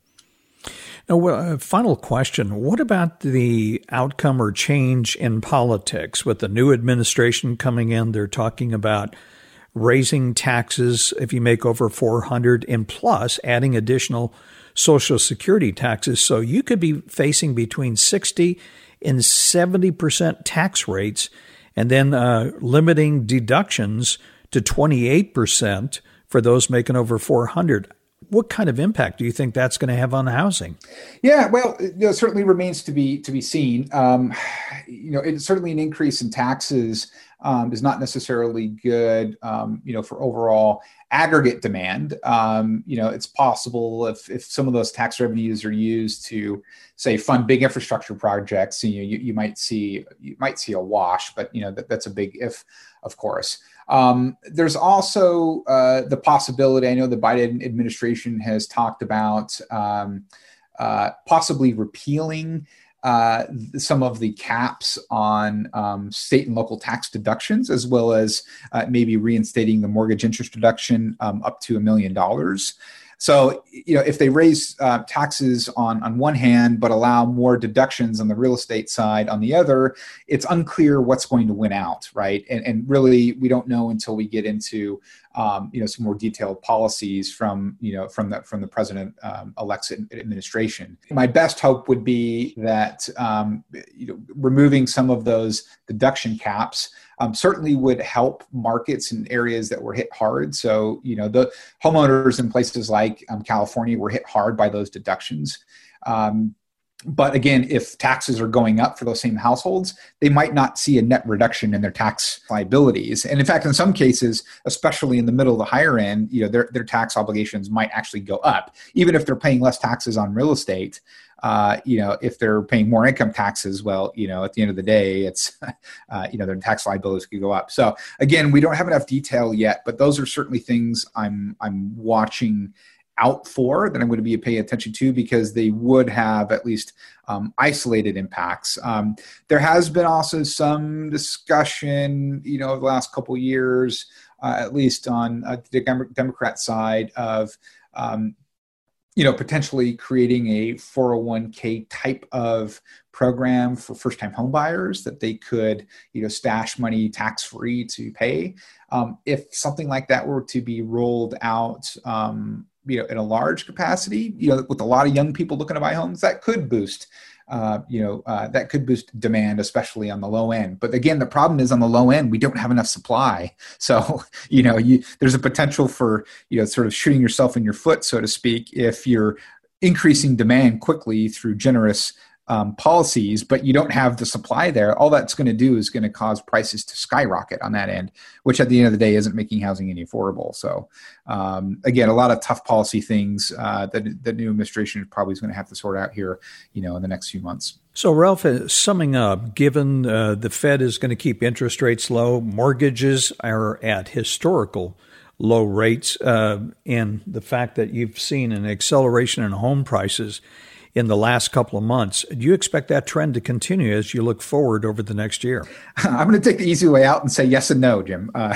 Now, well, final question. What about the outcome or change in politics with the new administration coming in? They're talking about raising taxes if you make over four hundred and plus adding additional Social Security taxes. So you could be facing between sixty and seventy percent tax rates and then uh, limiting deductions to twenty-eight percent for those making over four hundred. What kind of impact do you think that's going to have on housing? Yeah, well, you know, it certainly remains to be to be seen. Um, you know, it's certainly an increase in taxes um, is not necessarily good, um, you know, for overall aggregate demand. Um, you know, it's possible if if some of those tax revenues are used to, say, fund big infrastructure projects, you know, you, you might see you might see a wash, but you know that, that's a big if, of course. Um, there's also uh, the possibility, I know the Biden administration has talked about um, uh, possibly repealing uh, some of the caps on um, state and local tax deductions, as well as uh, maybe reinstating the mortgage interest deduction um, up to a million dollars. So, you know, if they raise uh, taxes on, on one hand, but allow more deductions on the real estate side on the other, it's unclear what's going to win out, right? And, and really, we don't know until we get into, um, you know, some more detailed policies from, you know, from the from the president-elect's um, administration. My best hope would be that, um, you know, removing some of those deduction caps Um, certainly would help markets in areas that were hit hard. So, you know, the homeowners in places like um, California were hit hard by those deductions. Um, but again, if taxes are going up for those same households, they might not see a net reduction in their tax liabilities. And in fact, in some cases, especially in the middle of the higher end, you know, their, their tax obligations might actually go up, even if they're paying less taxes on real estate. Uh, you know, if they're paying more income taxes, well, you know, at the end of the day, it's, uh, you know, their tax liabilities could go up. So again, we don't have enough detail yet, but those are certainly things I'm I'm watching out for that I'm going to be paying attention to, because they would have at least um, isolated impacts. Um, there has been also some discussion, you know, over the last couple of years, uh, at least on uh, the Democrat side of, um, you know, potentially creating a four oh one k type of program for first-time home buyers that they could, you know, stash money tax-free to pay. Um, if something like that were to be rolled out, um, you know, in a large capacity, you know, with a lot of young people looking to buy homes, that could boost, uh, you know, uh, that could boost demand, especially on the low end. But again, the problem is on the low end, we don't have enough supply. So, you know, you, there's a potential for, you know, sort of shooting yourself in your foot, so to speak, if you're increasing demand quickly through generous um, policies, but you don't have the supply there. All that's going to do is going to cause prices to skyrocket on that end, which at the end of the day isn't making housing any affordable. So um, again, a lot of tough policy things uh, that the new administration probably is going to have to sort out here, you know, in the next few months. So, Ralph, uh, summing up, given uh, the Fed is going to keep interest rates low, mortgages are at historical low rates, uh, and the fact that you've seen an acceleration in home prices in the last couple of months, do you expect that trend to continue as you look forward over the next year? I'm going to take the easy way out and say yes and no, Jim. Uh,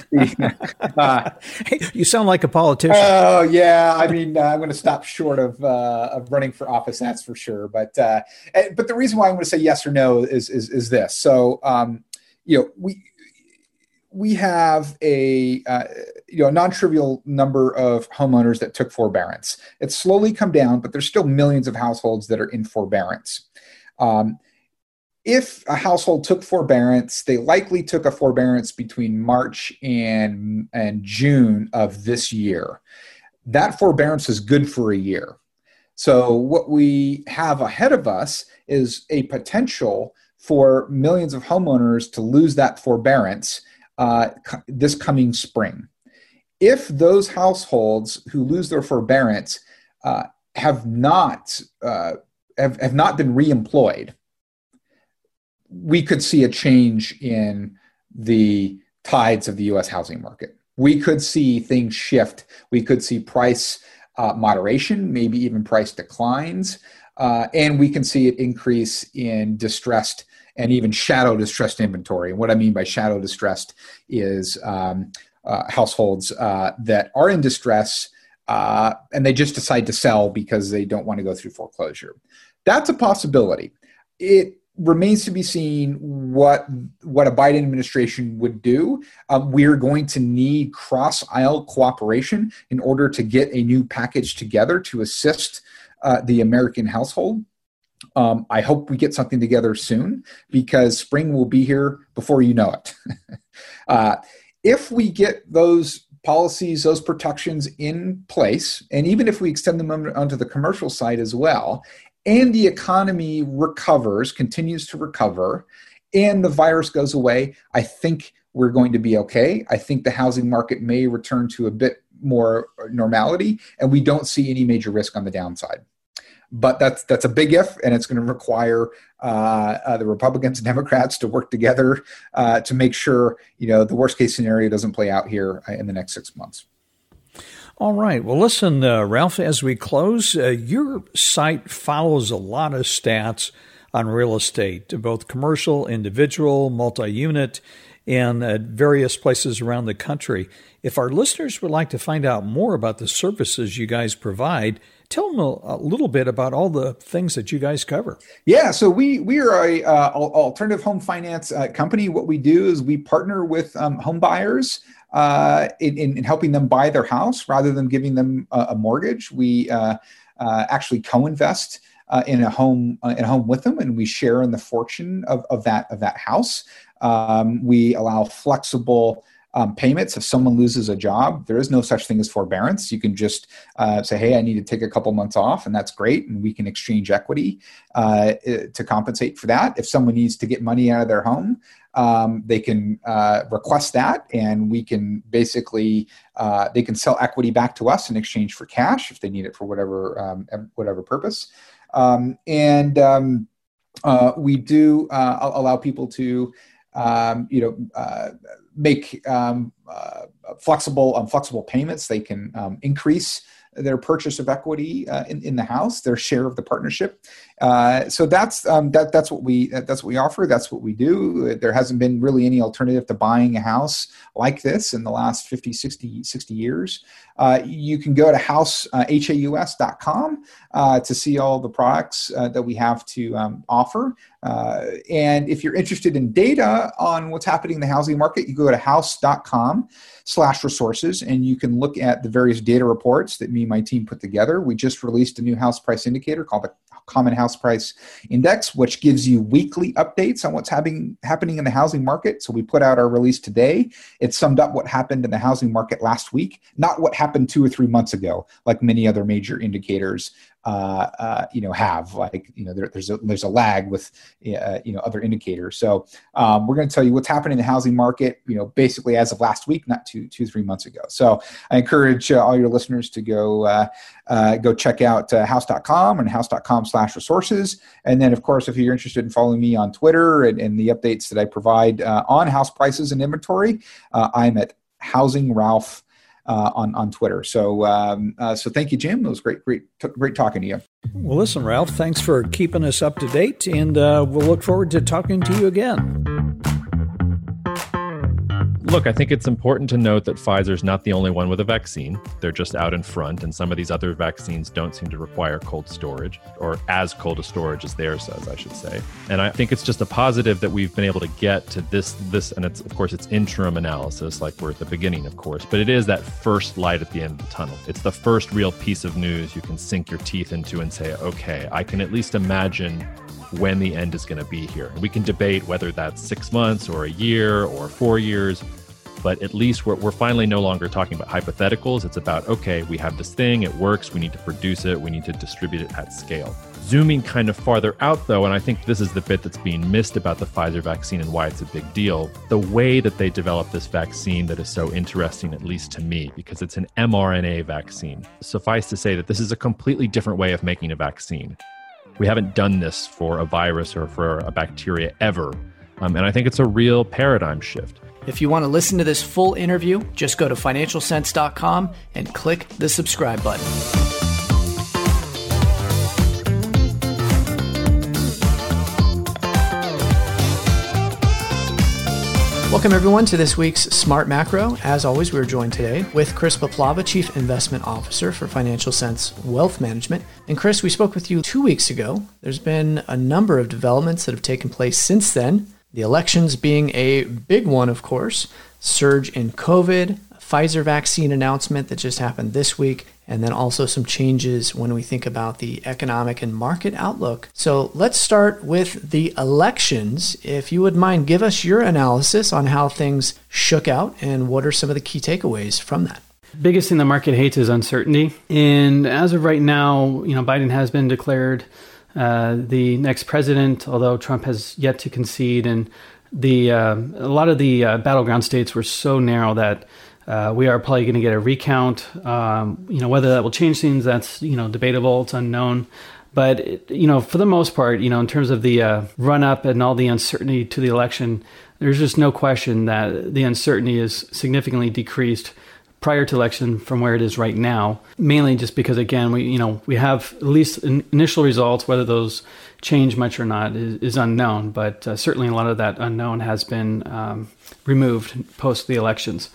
uh, hey, you sound like a politician. Oh, yeah. I mean, uh, I'm going to stop short of uh, of running for office, that's for sure. But uh, but the reason why I'm going to say yes or no is is, is this. So, um, you know, we we have a uh, you know a non-trivial number of homeowners that took forbearance. It's slowly come down, but there's still millions of households that are in forbearance. Um, if a household took forbearance, they likely took a forbearance between March and and June of this year. That forbearance is good for a year. So what we have ahead of us is a potential for millions of homeowners to lose that forbearance Uh, this coming spring. If those households who lose their forbearance uh, have not uh, have, have not been reemployed, we could see a change in the tides of the U S housing market. We could see things shift. We could see price uh, moderation, maybe even price declines, uh, and we can see it increase in distressed and even shadow distressed inventory. And what I mean by shadow distressed is um, uh, households uh, that are in distress uh, and they just decide to sell because they don't want to go through foreclosure. That's a possibility. It remains to be seen what what a Biden administration would do. Um, we're going to need cross-aisle cooperation in order to get a new package together to assist uh, the American household. Um, I hope we get something together soon because spring will be here before you know it. uh, if we get those policies, those protections in place, and even if we extend them onto the commercial side as well, and the economy recovers, continues to recover, and the virus goes away, I think we're going to be okay. I think the housing market may return to a bit more normality, and we don't see any major risk on the downside. But that's that's a big if, and it's going to require uh, uh, the Republicans and Democrats to work together uh, to make sure, you know, the worst case scenario doesn't play out here in the next six months. All right. Well, listen, uh, Ralph, as we close, uh, your site follows a lot of stats on real estate, both commercial, individual, multi-unit, and at various places around the country. If our listeners would like to find out more about the services you guys provide, tell them a, a little bit about all the things that you guys cover. Yeah, so we we are a uh, alternative home finance uh, company. What we do is we partner with um, home buyers uh, in, in helping them buy their house rather than giving them a, a mortgage. We uh, uh, actually co-invest uh, in a home uh, in a home with them, and we share in the fortune of, of that of that house. Um, we allow flexible Um, payments. If someone loses a job, there is no such thing as forbearance. You can just uh, say, hey, I need to take a couple months off, and that's great. And we can exchange equity uh, to compensate for that. If someone needs to get money out of their home, um, they can uh, request that, and we can basically, uh, they can sell equity back to us in exchange for cash if they need it for whatever, um, whatever purpose. Um, and um, uh, we do uh, allow people to Um, you know, uh, make um, uh, flexible, um, flexible payments. They can um, increase their purchase of equity uh, in, in the house, their share of the partnership. Uh, so that's um, that that's what we that's what we offer. That's what we do. There hasn't been really any alternative to buying a house like this in the last fifty, sixty, sixty years. Uh, you can go to house uh, haus dot com uh, to see all the products uh, that we have to um, offer. Uh, and if you're interested in data on what's happening in the housing market, you go to house dot com slash resources, and you can look at the various data reports that me and my team put together. We just released a new house price indicator called the Common House Price Index, which gives you weekly updates on what's happening happening in the housing market. So we put out our release today. It summed up what happened in the housing market last week, not what happened two or three months ago, like many other major indicators uh, uh, you know, have. Like, you know, there, there's a there's a lag with uh, you know other indicators. So um, we're going to tell you what's happening in the housing market, you know, basically as of last week, not two two three months ago. So I encourage uh, all your listeners to go uh, uh, go check out uh, house dot com and house dot com slash resources. And then, of course, if you're interested in following me on Twitter and, and the updates that I provide uh, on house prices and inventory, uh, I'm at Housing Ralph uh, on on Twitter. So um, uh, so thank you, Jim. It was great great t- great talking to you. Well, listen, Ralph, thanks for keeping us up to date, and uh, we'll look forward to talking to you again. Look, I think it's important to note that Pfizer's not the only one with a vaccine. They're just out in front, and some of these other vaccines don't seem to require cold storage, or as cold a storage as theirs does, I should say. And I think it's just a positive that we've been able to get to this, this, and it's, of course, it's interim analysis, like we're at the beginning, of course, but it is that first light at the end of the tunnel. It's the first real piece of news you can sink your teeth into and say, okay, I can at least imagine when the end is going to be here. We can debate whether that's six months or a year or four years, but at least we're, we're finally no longer talking about hypotheticals. It's about, okay, we have this thing, it works, we need to produce it, we need to distribute it at scale. Zooming kind of farther out though, and I think this is the bit that's being missed about the Pfizer vaccine and why it's a big deal, the way that they developed this vaccine that is so interesting, at least to me, because it's an mRNA vaccine. Suffice to say that this is a completely different way of making a vaccine. We haven't done this for a virus or for a bacteria ever. Um, and I think it's a real paradigm shift. If you want to listen to this full interview, just go to financial sense dot com and click the subscribe button. Welcome, everyone, to this week's Smart Macro. As always, we're joined today with Chris Paplava, Chief Investment Officer for Financial Sense Wealth Management. And Chris, we spoke with you two weeks ago. There's been a number of developments that have taken place since then. The elections being a big one, of course, surge in COVID, a Pfizer vaccine announcement that just happened this week, and then also some changes when we think about the economic and market outlook. So let's start with the elections. If you would mind, give us your analysis on how things shook out and what are some of the key takeaways from that. Biggest thing the market hates is uncertainty. And as of right now, you know, Biden has been declared uh, the next president, although Trump has yet to concede. And the uh, a lot of the uh, battleground states were so narrow that Uh, we are probably going to get a recount. Um, you know, whether that will change things, that's, you know, debatable. It's unknown. But, it, you know, for the most part, you know, in terms of the uh, run up and all the uncertainty to the election, there's just no question that the uncertainty is significantly decreased prior to election from where it is right now, mainly just because, again, we, you know, we have at least in initial results. Whether those change much or not is, is unknown. But uh, certainly a lot of that unknown has been um, removed post the elections.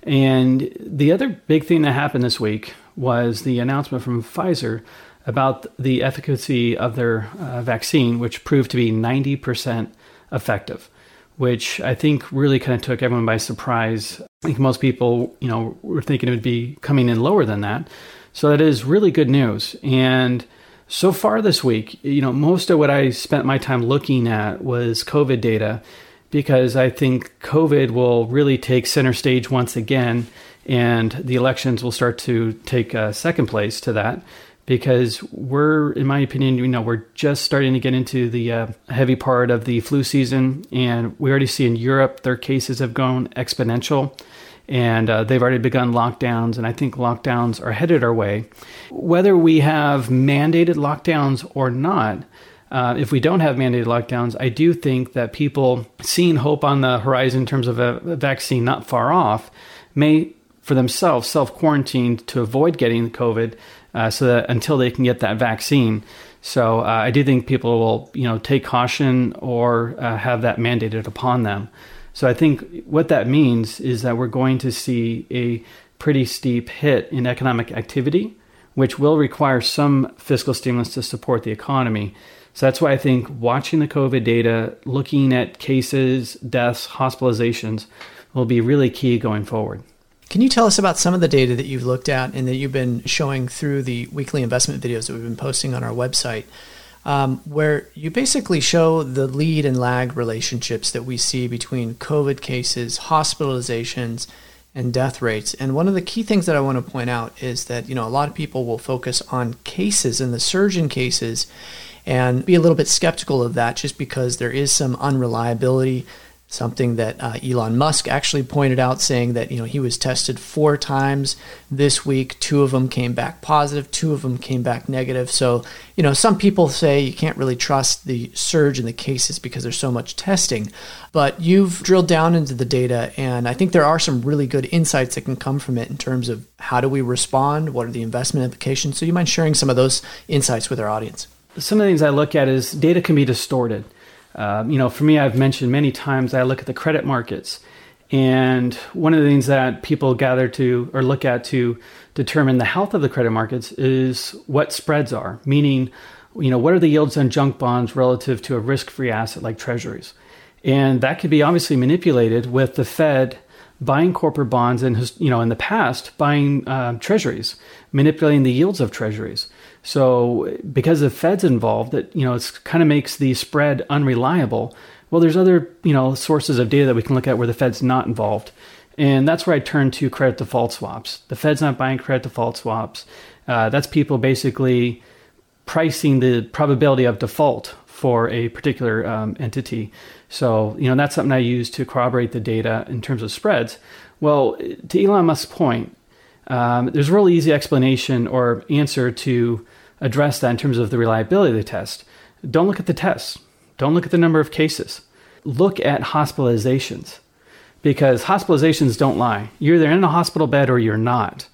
And the other big thing that happened this week was the announcement from Pfizer about the efficacy of their uh, vaccine, which proved to be ninety percent effective, which I think really kind of took everyone by surprise. I think most people, you know, were thinking it would be coming in lower than that. So that is really good news. And so far this week, you know, most of what I spent my time looking at was COVID data, because I think COVID will really take center stage once again, and the elections will start to take uh, second place to that, because we're, in my opinion, you know, we're just starting to get into the uh, heavy part of the flu season, and we already see in Europe their cases have gone exponential, and uh, they've already begun lockdowns, and I think lockdowns are headed our way. Whether we have mandated lockdowns or not, Uh, if we don't have mandated lockdowns, I do think that people seeing hope on the horizon in terms of a, a vaccine not far off may, for themselves, self-quarantine to avoid getting COVID uh, so that until they can get that vaccine. So uh, I do think people will, you know, take caution or uh, have that mandated upon them. So I think what that means is that we're going to see a pretty steep hit in economic activity, which will require some fiscal stimulus to support the economy. So that's why I think watching the COVID data, looking at cases, deaths, hospitalizations will be really key going forward. Can you tell us about some of the data that you've looked at and that you've been showing through the weekly investment videos that we've been posting on our website, um, where you basically show the lead and lag relationships that we see between COVID cases, hospitalizations, and death rates? And one of the key things that I want to point out is that, you know, a lot of people will focus on cases and the surge in cases and be a little bit skeptical of that just because there is some unreliability, something that uh, Elon Musk actually pointed out, saying that, you know, he was tested four times this week. Two of them came back positive, two of them came back negative. So, you know, some people say you can't really trust the surge in the cases because there's so much testing. But you've drilled down into the data, and I think there are some really good insights that can come from it in terms of how do we respond, what are the investment implications. So you mind sharing some of those insights with our audience? Some of the things I look at is data can be distorted. Um, you know, for me, I've mentioned many times I look at the credit markets. And one of the things that people gather to or look at to determine the health of the credit markets is what spreads are, meaning, you know, what are the yields on junk bonds relative to a risk-free asset like treasuries? And that could be obviously manipulated with the Fed buying corporate bonds and, you know, in the past, buying uh, treasuries, manipulating the yields of treasuries. So because the Fed's involved, that, you know, it's kind of makes the spread unreliable. Well, there's other, you know, sources of data that we can look at where the Fed's not involved. And that's where I turn to credit default swaps. The Fed's not buying credit default swaps. Uh, that's people basically pricing the probability of default for a particular um, entity. So, you know, that's something I use to corroborate the data in terms of spreads. Well, to Elon Musk's point, um, there's a really easy explanation or answer to address that in terms of the reliability of the test. Don't look at the tests. Don't look at the number of cases. Look at hospitalizations, because hospitalizations don't lie. You're either in a hospital bed or you're not.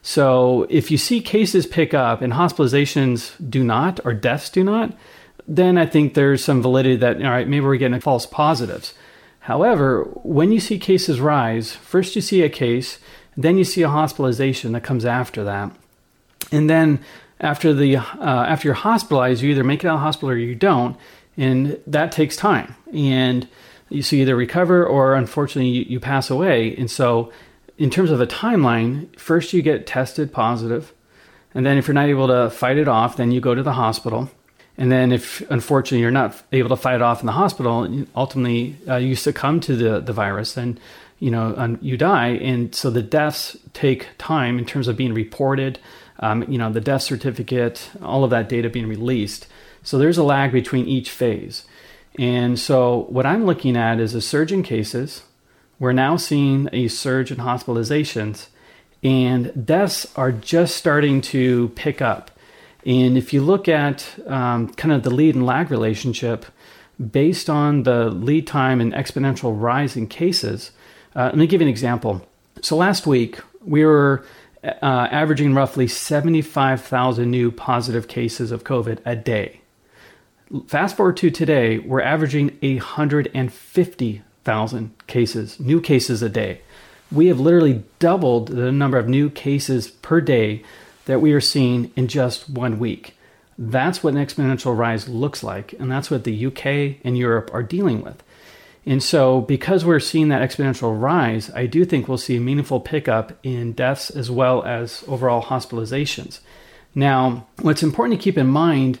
So if you see cases pick up and hospitalizations do not, or deaths do not, then I think there's some validity that, all right, maybe we're getting false positives. However, when you see cases rise, first you see a case, then you see a hospitalization that comes after that. And then after the uh, after you're hospitalized, you either make it out of the hospital or you don't, and that takes time. And you so you either recover or unfortunately you, you pass away. And so in terms of a timeline, first you get tested positive, and then if you're not able to fight it off, then you go to the hospital. And then if unfortunately you're not able to fight it off in the hospital, ultimately uh, you succumb to the, the virus, and you know um, you die. And so the deaths take time in terms of being reported, um, you know, the death certificate, all of that data being released. So there's a lag between each phase. And so what I'm looking at is a surge in cases. We're now seeing a surge in hospitalizations, and deaths are just starting to pick up. And if you look at um, kind of the lead and lag relationship, based on the lead time and exponential rise in cases, uh, let me give you an example. So last week, we were uh, averaging roughly seventy-five thousand new positive cases of COVID a day. Fast forward to today, we're averaging one hundred fifty thousand cases, new cases a day. We have literally doubled the number of new cases per day that we are seeing in just one week. That's what an exponential rise looks like, and that's what the U K and Europe are dealing with. And so because we're seeing that exponential rise, I do think we'll see a meaningful pickup in deaths as well as overall hospitalizations. Now, what's important to keep in mind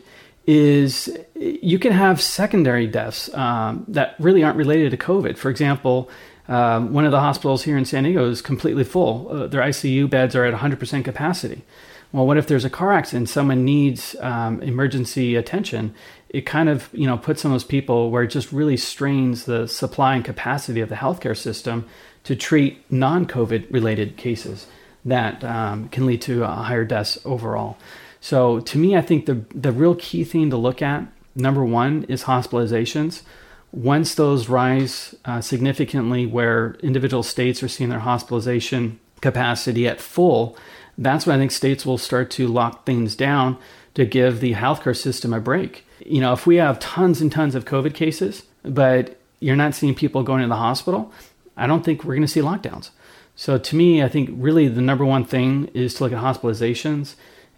is you can have secondary deaths um, that really aren't related to COVID. For example, um, one of the hospitals here in San Diego is completely full. Uh, their I C U beds are at one hundred percent capacity. Well, what if there's a car accident, someone needs um, emergency attention? It kind of, you know, puts some of those people where it just really strains the supply and capacity of the healthcare system to treat non-COVID related cases that um, can lead to uh, higher deaths overall. So to me, I think the the real key thing to look at, number one, is hospitalizations. Once those rise uh, significantly where individual states are seeing their hospitalization capacity at full, that's when I think states will start to lock things down to give the healthcare system a break. You know, if we have tons and tons of COVID cases, but you're not seeing people going to the hospital, I don't think we're going to see lockdowns. So to me, I think really the number one thing is to look at hospitalizations,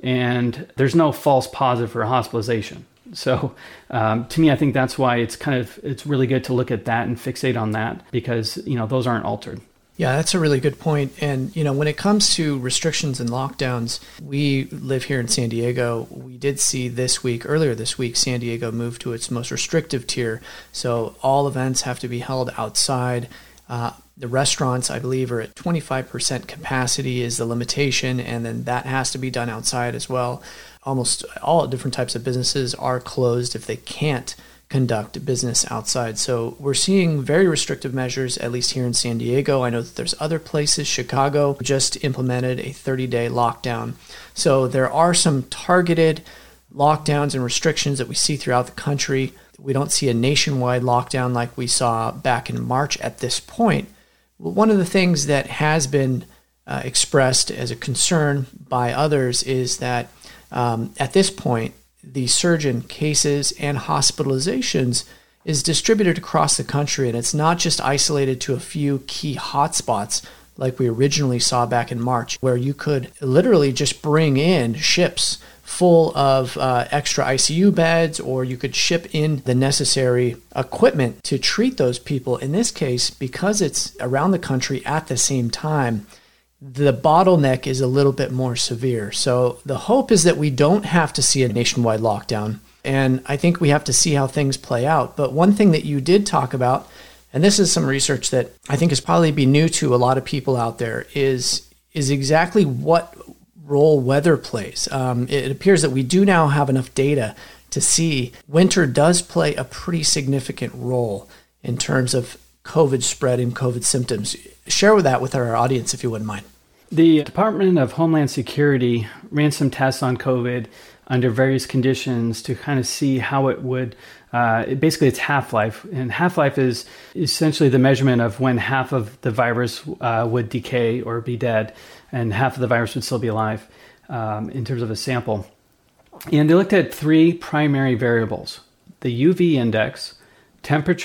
and there's no false positive for a hospitalization. So um, to me, I think that's why it's kind of, it's really good to look at that and fixate on that because, you know, those aren't altered. Yeah, that's a really good point. And, you know, when it comes to restrictions and lockdowns, we live here in San Diego. We did see this week, earlier this week, San Diego moved to its most restrictive tier. So all events have to be held outside. Uh, the restaurants, I believe, are at twenty-five percent capacity is the limitation, and then that has to be done outside as well. Almost all different types of businesses are closed if they can't conduct business outside. So we're seeing very restrictive measures, at least here in San Diego. I know that there's other places. Chicago just implemented a thirty-day lockdown. So there are some targeted lockdowns and restrictions that we see throughout the country. We don't see a nationwide lockdown like we saw back in March at this point. One of the things that has been uh, expressed as a concern by others is that um, at this point, the surge in cases and hospitalizations is distributed across the country, and it's not just isolated to a few key hotspots like we originally saw back in March, where you could literally just bring in ships full of uh, extra I C U beds, or you could ship in the necessary equipment to treat those people. In this case, because it's around the country at the same time, the bottleneck is a little bit more severe. So the hope is that we don't have to see a nationwide lockdown. And I think we have to see how things play out. But one thing that you did talk about, and this is some research that I think is probably be new to a lot of people out there, is, is exactly what role weather plays. Um, it appears that we do now have enough data to see winter does play a pretty significant role in terms of COVID spread and COVID symptoms. Share that with our audience if you wouldn't mind. The Department of Homeland Security ran some tests on COVID under various conditions to kind of see how it would, uh, it basically it's half-life. And half-life is essentially the measurement of when half of the virus uh, would decay or be dead, and half of the virus would still be alive um, in terms of a sample. And they looked at three primary variables: the U V index, temperature,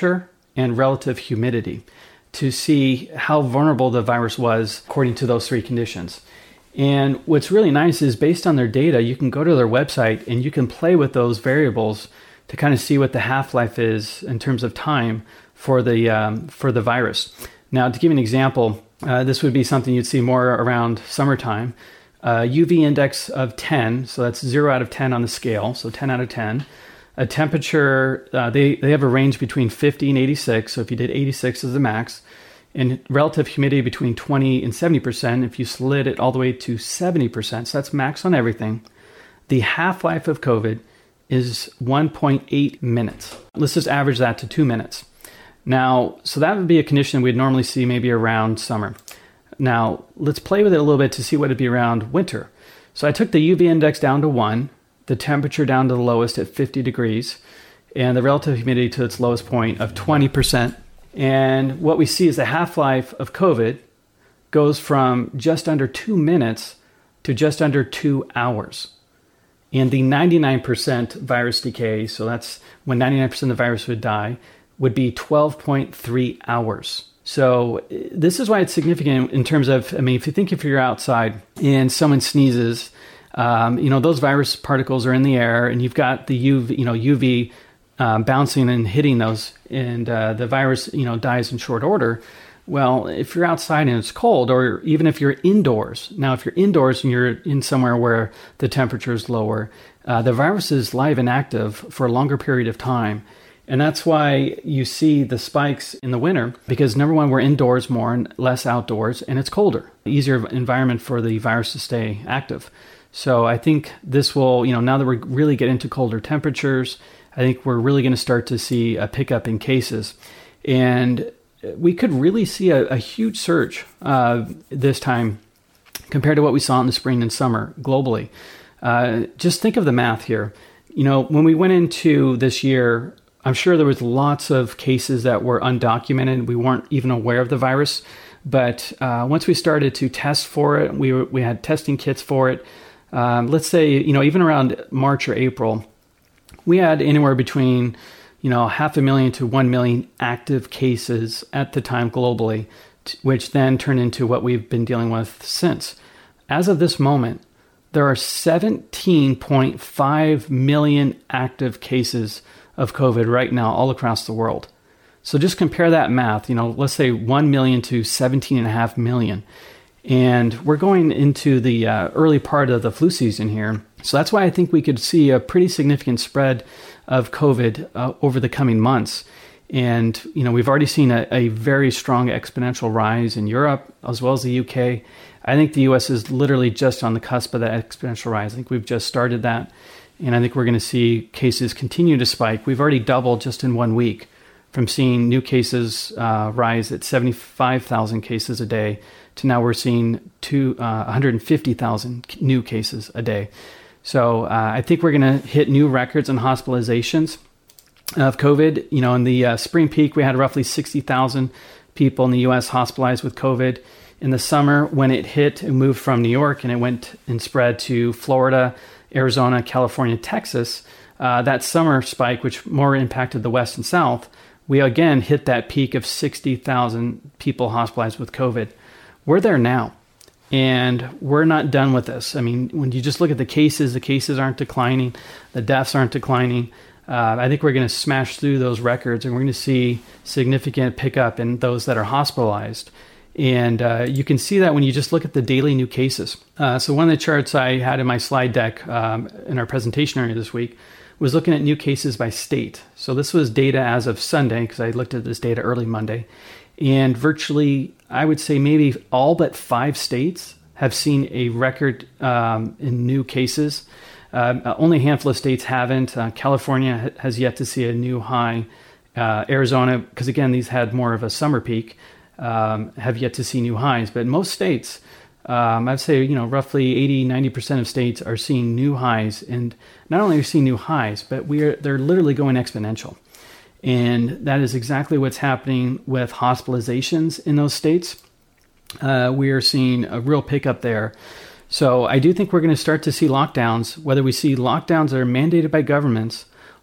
and relative humidity to see how vulnerable the virus was according to those three conditions. And what's really nice is based on their data, you can go to their website and you can play with those variables to kind of see what the half-life is in terms of time for the um, for the virus. Now, to give you an example, uh, this would be something you'd see more around summertime. Uh, U V index of ten, so that's zero out of ten on the scale, so ten out of ten. A temperature, uh, they, they have a range between fifty and eighty-six, so if you did eighty-six as the max, and relative humidity between twenty and seventy percent, if you slid it all the way to seventy percent, so that's max on everything. The half-life of COVID is one point eight minutes. Let's just average that to two minutes. Now, so that would be a condition we'd normally see maybe around summer. Now, let's play with it a little bit to see what it'd be around winter. So I took the U V index down to one, the temperature down to the lowest at fifty degrees, and the relative humidity to its lowest point of twenty percent. And what we see is the half-life of COVID goes from just under two minutes to just under two hours. And the ninety-nine percent virus decay, so that's when ninety-nine percent of the virus would die, would be twelve point three hours. So this is why it's significant in terms of, I mean, if you think if you're outside and someone sneezes, um, you know, those virus particles are in the air and you've got the U V, you know, U V um, bouncing and hitting those, and uh, the virus, you know, dies in short order. Well, if you're outside and it's cold, or even if you're indoors, now if you're indoors and you're in somewhere where the temperature is lower, uh, the virus is live and active for a longer period of time. And that's why you see the spikes in the winter, because number one, we're indoors more and less outdoors, and it's colder, easier environment for the virus to stay active. So I think this will, you know, now that we're really getting into colder temperatures, I think we're really going to start to see a pickup in cases. And we could really see a, a huge surge uh, this time compared to what we saw in the spring and summer globally. Uh, just think of the math here. You know, when we went into this year, I'm sure there was lots of cases that were undocumented. We weren't even aware of the virus. But uh, once we started to test for it, we were, we had testing kits for it. Um, let's say, you know, even around March or April, we had anywhere between, you know, half a million to one million active cases at the time globally, t- which then turned into what we've been dealing with since. As of this moment, there are seventeen point five million active cases of COVID right now all across the world. So just compare that math, you know, let's say one million to seventeen and a half million. And we're going into the uh, early part of the flu season here. So that's why I think we could see a pretty significant spread of COVID uh, over the coming months. And, you know, we've already seen a, a very strong exponential rise in Europe as well as the U K. I think the U S is literally just on the cusp of that exponential rise. I think we've just started that. And I think we're going to see cases continue to spike. We've already doubled just in one week from seeing new cases uh, rise at seventy-five thousand cases a day to now we're seeing two, uh, one hundred fifty thousand new cases a day. So uh, I think we're going to hit new records in hospitalizations of COVID. You know, in the uh, spring peak, we had roughly sixty thousand people in the U S hospitalized with COVID. In the summer, when it hit, it moved from New York and it went and spread to Florida, Arizona, California, Texas. Uh, that summer spike, which more impacted the West and South, we again hit that peak of sixty thousand people hospitalized with COVID. We're there now, and we're not done with this. I mean, when you just look at the cases, the cases aren't declining, the deaths aren't declining. Uh, I think we're going to smash through those records, and we're going to see significant pickup in those that are hospitalized. And uh, you can see that when you just look at the daily new cases. Uh, so one of the charts I had in my slide deck um, in our presentation area this week was looking at new cases by state. So this was data as of Sunday, because I looked at this data early Monday. And virtually, I would say maybe all but five states have seen a record um, in new cases. Um, only a handful of states haven't. Uh, California has yet to see a new high. Uh, Arizona, because again, these had more of a summer peak, um, have yet to see new highs. But most states, um, I'd say, you know, roughly eighty, ninety percent of states are seeing new highs. And not only are we seeing new highs, but we are they're literally going exponential. And that is exactly what's happening with hospitalizations in those states. Uh, we are seeing a real pickup there. So I do think we're going to start to see lockdowns, whether we see lockdowns that are mandated by governments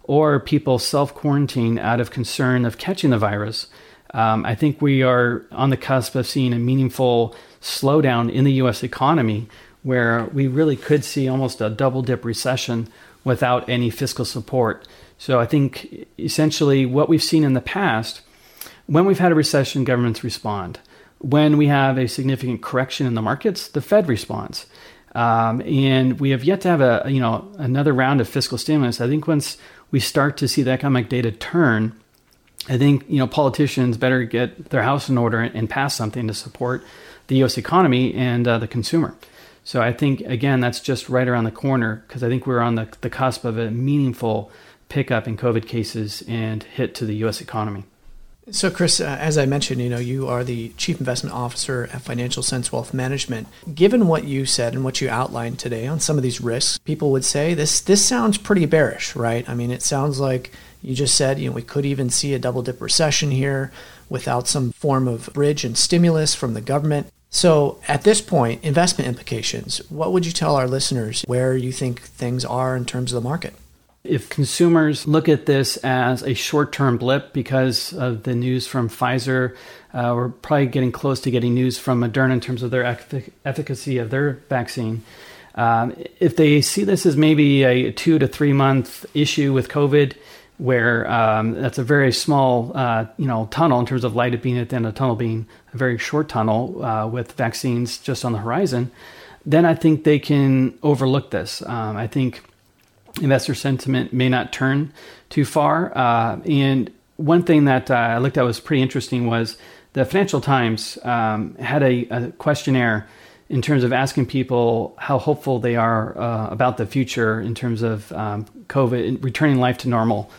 or people self-quarantine out of concern of catching the virus, um, I think we are on the cusp of seeing a meaningful slowdown in the U S economy, where we really could see almost a double dip recession without any fiscal support. So I think essentially what we've seen in the past, when we've had a recession, governments respond. When we have a significant correction in the markets, the Fed responds. Um, and we have yet to have a you know another round of fiscal stimulus. I think once we start to see the economic data turn, I think you know politicians better get their house in order and pass something to support the U S economy and uh, the consumer. So I think, again, that's just right around the corner, because I think we're on the, the cusp of a meaningful pickup in COVID cases and hit to the U S economy. So, Chris, uh, as I mentioned, you know, you are the Chief Investment Officer at Financial Sense Wealth Management. Given what you said and what you outlined today on some of these risks, people would say this this sounds pretty bearish, right? I mean, it sounds like you just said, you know, we could even see a double dip recession here without some form of bridge and stimulus from the government. So at this point, investment implications, what would you tell our listeners where you think things are in terms of the market? If consumers look at this as a short-term blip because of the news from Pfizer, uh, we're probably getting close to getting news from Moderna in terms of their effic- efficacy of their vaccine. Um, if they see this as maybe a two to three month issue with COVID, where um, that's a very small, uh, you know, tunnel in terms of light being at the end of the tunnel being a very short tunnel uh, with vaccines just on the horizon, then I think they can overlook this. Um, I think investor sentiment may not turn too far. Uh, and one thing that uh, I looked at was pretty interesting was the Financial Times um, had a, a questionnaire in terms of asking people how hopeful they are uh, about the future in terms of um, COVID, returning life to normal.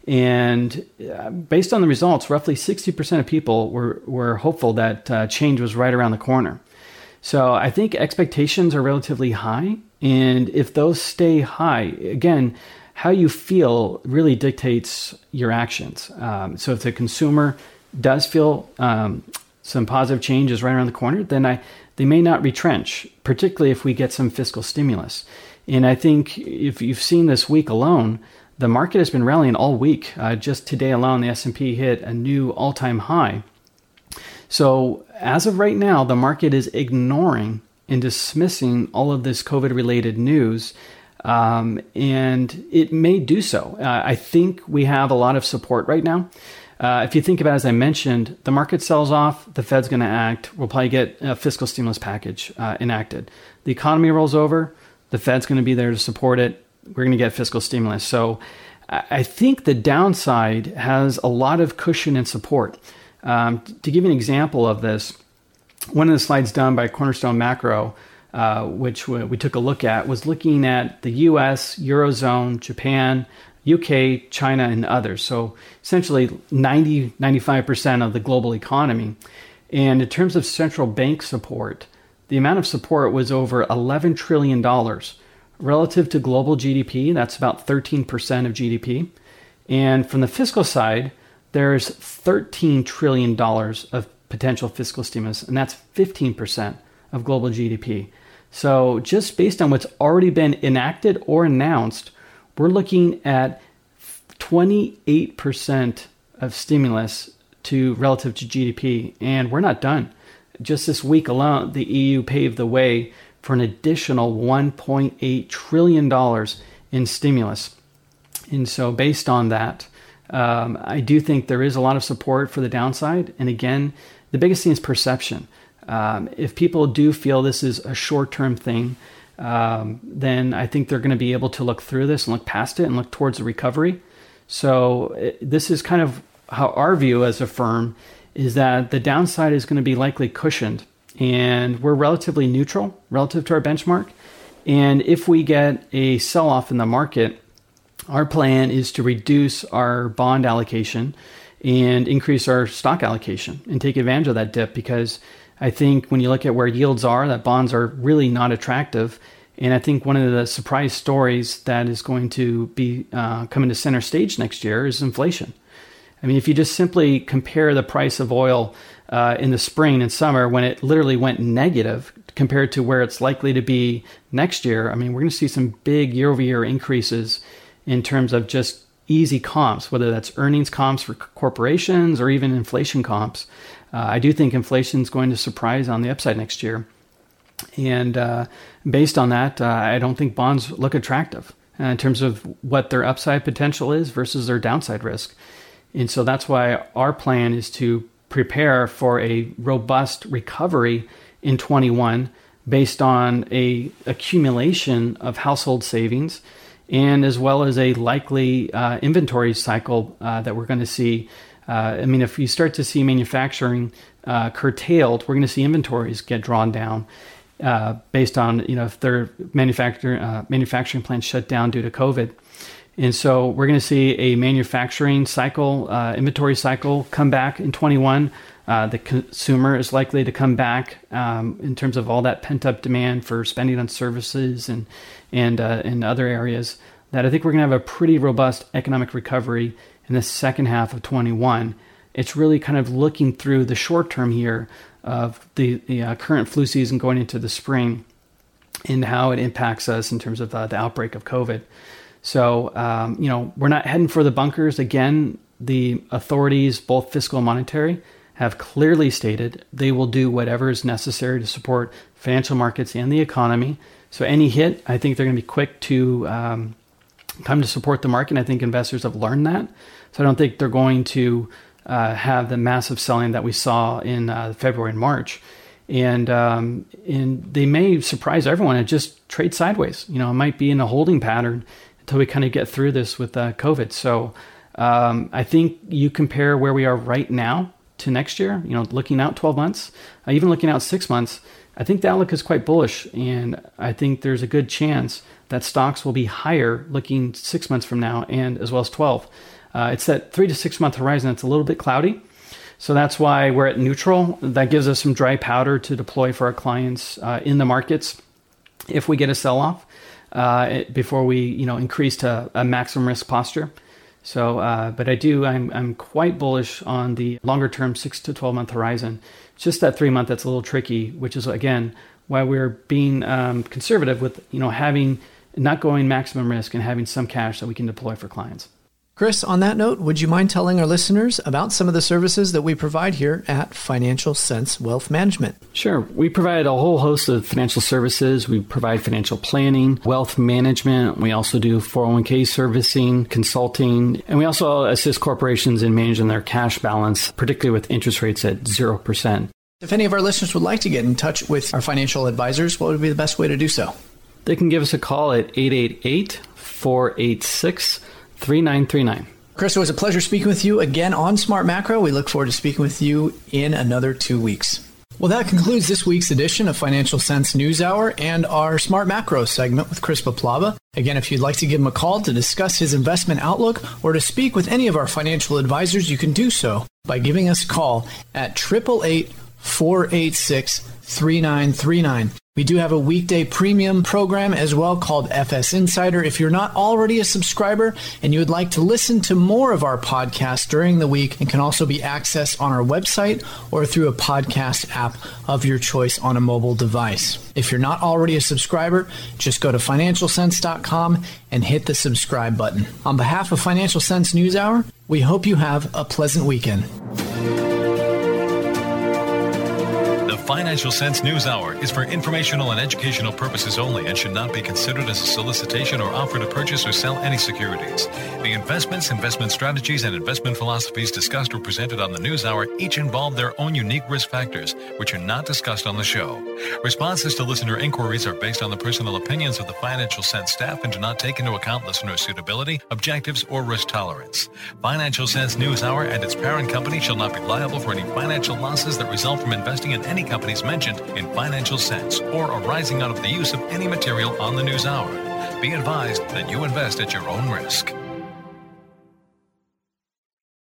And uh, based on the results, roughly sixty percent of people were, were hopeful that uh, change was right around the corner. So I think expectations are relatively high. And if those stay high, again, how you feel really dictates your actions. Um, so if the consumer does feel um, some positive change is right around the corner, then I they may not retrench, particularly if we get some fiscal stimulus. And I think if you've seen this week alone, the market has been rallying all week. Uh, just today alone, the S and P hit a new all-time high. So as of right now, the market is ignoring and dismissing all of this COVID-related news, um, and it may do so. Uh, I think we have a lot of support right now. Uh, if you think about it, as I mentioned, the market sells off, the Fed's going to act, we'll probably get a fiscal stimulus package uh, enacted. The economy rolls over, the Fed's going to be there to support it, we're going to get fiscal stimulus. So I think the downside has a lot of cushion and support. Um, to give you an example of this, one of the slides done by Cornerstone Macro, uh, which we, we took a look at, was looking at the U S, Eurozone, Japan, U K, China, and others. So essentially ninety, ninety-five percent of the global economy. And in terms of central bank support, the amount of support was over eleven trillion dollars. Relative to global G D P, that's about thirteen percent of G D P. And from the fiscal side, there's thirteen trillion dollars of potential fiscal stimulus, and that's fifteen percent of global G D P. So just based on what's already been enacted or announced, we're looking at twenty-eight percent of stimulus to relative to G D P, and we're not done. Just this week alone, the E U paved the way for an additional one point eight trillion dollars in stimulus. And so based on that, um, I do think there is a lot of support for the downside. And again, the biggest thing is perception. Um, if people do feel this is a short-term thing, um, then I think they're going to be able to look through this and look past it and look towards the recovery. So it, this is kind of how our view as a firm is that the downside is going to be likely cushioned. And we're relatively neutral relative to our benchmark. And if we get a sell-off in the market, our plan is to reduce our bond allocation and increase our stock allocation and take advantage of that dip, because I think when you look at where yields are, that bonds are really not attractive. And I think one of the surprise stories that is going to be uh, coming to center stage next year is inflation. I mean, if you just simply compare the price of oil uh, in the spring and summer when it literally went negative compared to where it's likely to be next year, I mean, we're going to see some big year-over-year increases in terms of just easy comps, whether that's earnings comps for corporations or even inflation comps. Uh, I do think inflation is going to surprise on the upside next year. And uh, based on that, uh, I don't think bonds look attractive uh, in terms of what their upside potential is versus their downside risk. And so that's why our plan is to prepare for a robust recovery in twenty-one based on a accumulation of household savings and as well as a likely uh, inventory cycle uh, that we're going to see. Uh, I mean, if you start to see manufacturing uh, curtailed, we're going to see inventories get drawn down uh, based on, you know, if their manufacturing uh, manufacturing plants shut down due to COVID. And so we're going to see a manufacturing cycle, uh, inventory cycle come back in twenty-one. Uh, the consumer is likely to come back um, in terms of all that pent-up demand for spending on services and and uh, in other areas. That I think we're going to have a pretty robust economic recovery in the second half of twenty-one. It's really kind of looking through the short term here of the, the uh, current flu season going into the spring and how it impacts us in terms of uh, the outbreak of COVID. So, um, you know, we're not heading for the bunkers. Again, the authorities, both fiscal and monetary, have clearly stated they will do whatever is necessary to support financial markets and the economy. So any hit, I think they're going to be quick to um, come to support the market. And I think investors have learned that. So I don't think they're going to uh, have the massive selling that we saw in uh, February and March. And um, and they may surprise everyone and just trade sideways. You know, it might be in a holding pattern until we kind of get through this with uh, COVID. So um, I think you compare where we are right now to next year, you know, looking out twelve months, uh, even looking out six months, I think the outlook is quite bullish. And I think there's a good chance that stocks will be higher looking six months from now and as well as twelve. Uh, it's that three to six month horizon that's a little bit cloudy. So that's why we're at neutral. That gives us some dry powder to deploy for our clients uh, in the markets if we get a sell-off uh, before we, you know, increase to a maximum risk posture. So, uh, but I do, I'm, I'm quite bullish on the longer term six to twelve month horizon. It's just that three month that's a little tricky, which is again, why we're being um, conservative with, you know, having, not going maximum risk and having some cash that we can deploy for clients. Chris, on that note, would you mind telling our listeners about some of the services that we provide here at Financial Sense Wealth Management? Sure. We provide a whole host of financial services. We provide financial planning, wealth management. We also do four oh one k servicing, consulting, and we also assist corporations in managing their cash balance, particularly with interest rates at zero percent. If any of our listeners would like to get in touch with our financial advisors, what would be the best way to do so? They can give us a call at eight eight eight, four eight six, three nine three nine. Chris, it was a pleasure speaking with you again on Smart Macro. We look forward to speaking with you in another two weeks. Well, that concludes this week's edition of Financial Sense News Hour and our Smart Macro segment with Chris Paplava. Again, if you'd like to give him a call to discuss his investment outlook or to speak with any of our financial advisors, you can do so by giving us a call at eight eight eight, four eight six, three nine three nine. We do have a weekday premium program as well called F S Insider. If you're not already a subscriber and you would like to listen to more of our podcasts during the week, it can also be accessed on our website or through a podcast app of your choice on a mobile device. If you're not already a subscriber, just go to financial sense dot com and hit the subscribe button. On behalf of Financial Sense News Hour, we hope you have a pleasant weekend. Financial Sense News Hour is for informational and educational purposes only and should not be considered as a solicitation or offer to purchase or sell any securities. The investments, investment strategies, and investment philosophies discussed or presented on the News Hour each involve their own unique risk factors, which are not discussed on the show. Responses to listener inquiries are based on the personal opinions of the Financial Sense staff and do not take into account listener suitability, objectives, or risk tolerance. Financial Sense News Hour and its parent company shall not be liable for any financial losses that result from investing in any company mentioned in Financial Sense or arising out of the use of any material on the News Hour. Be advised that you invest at your own risk.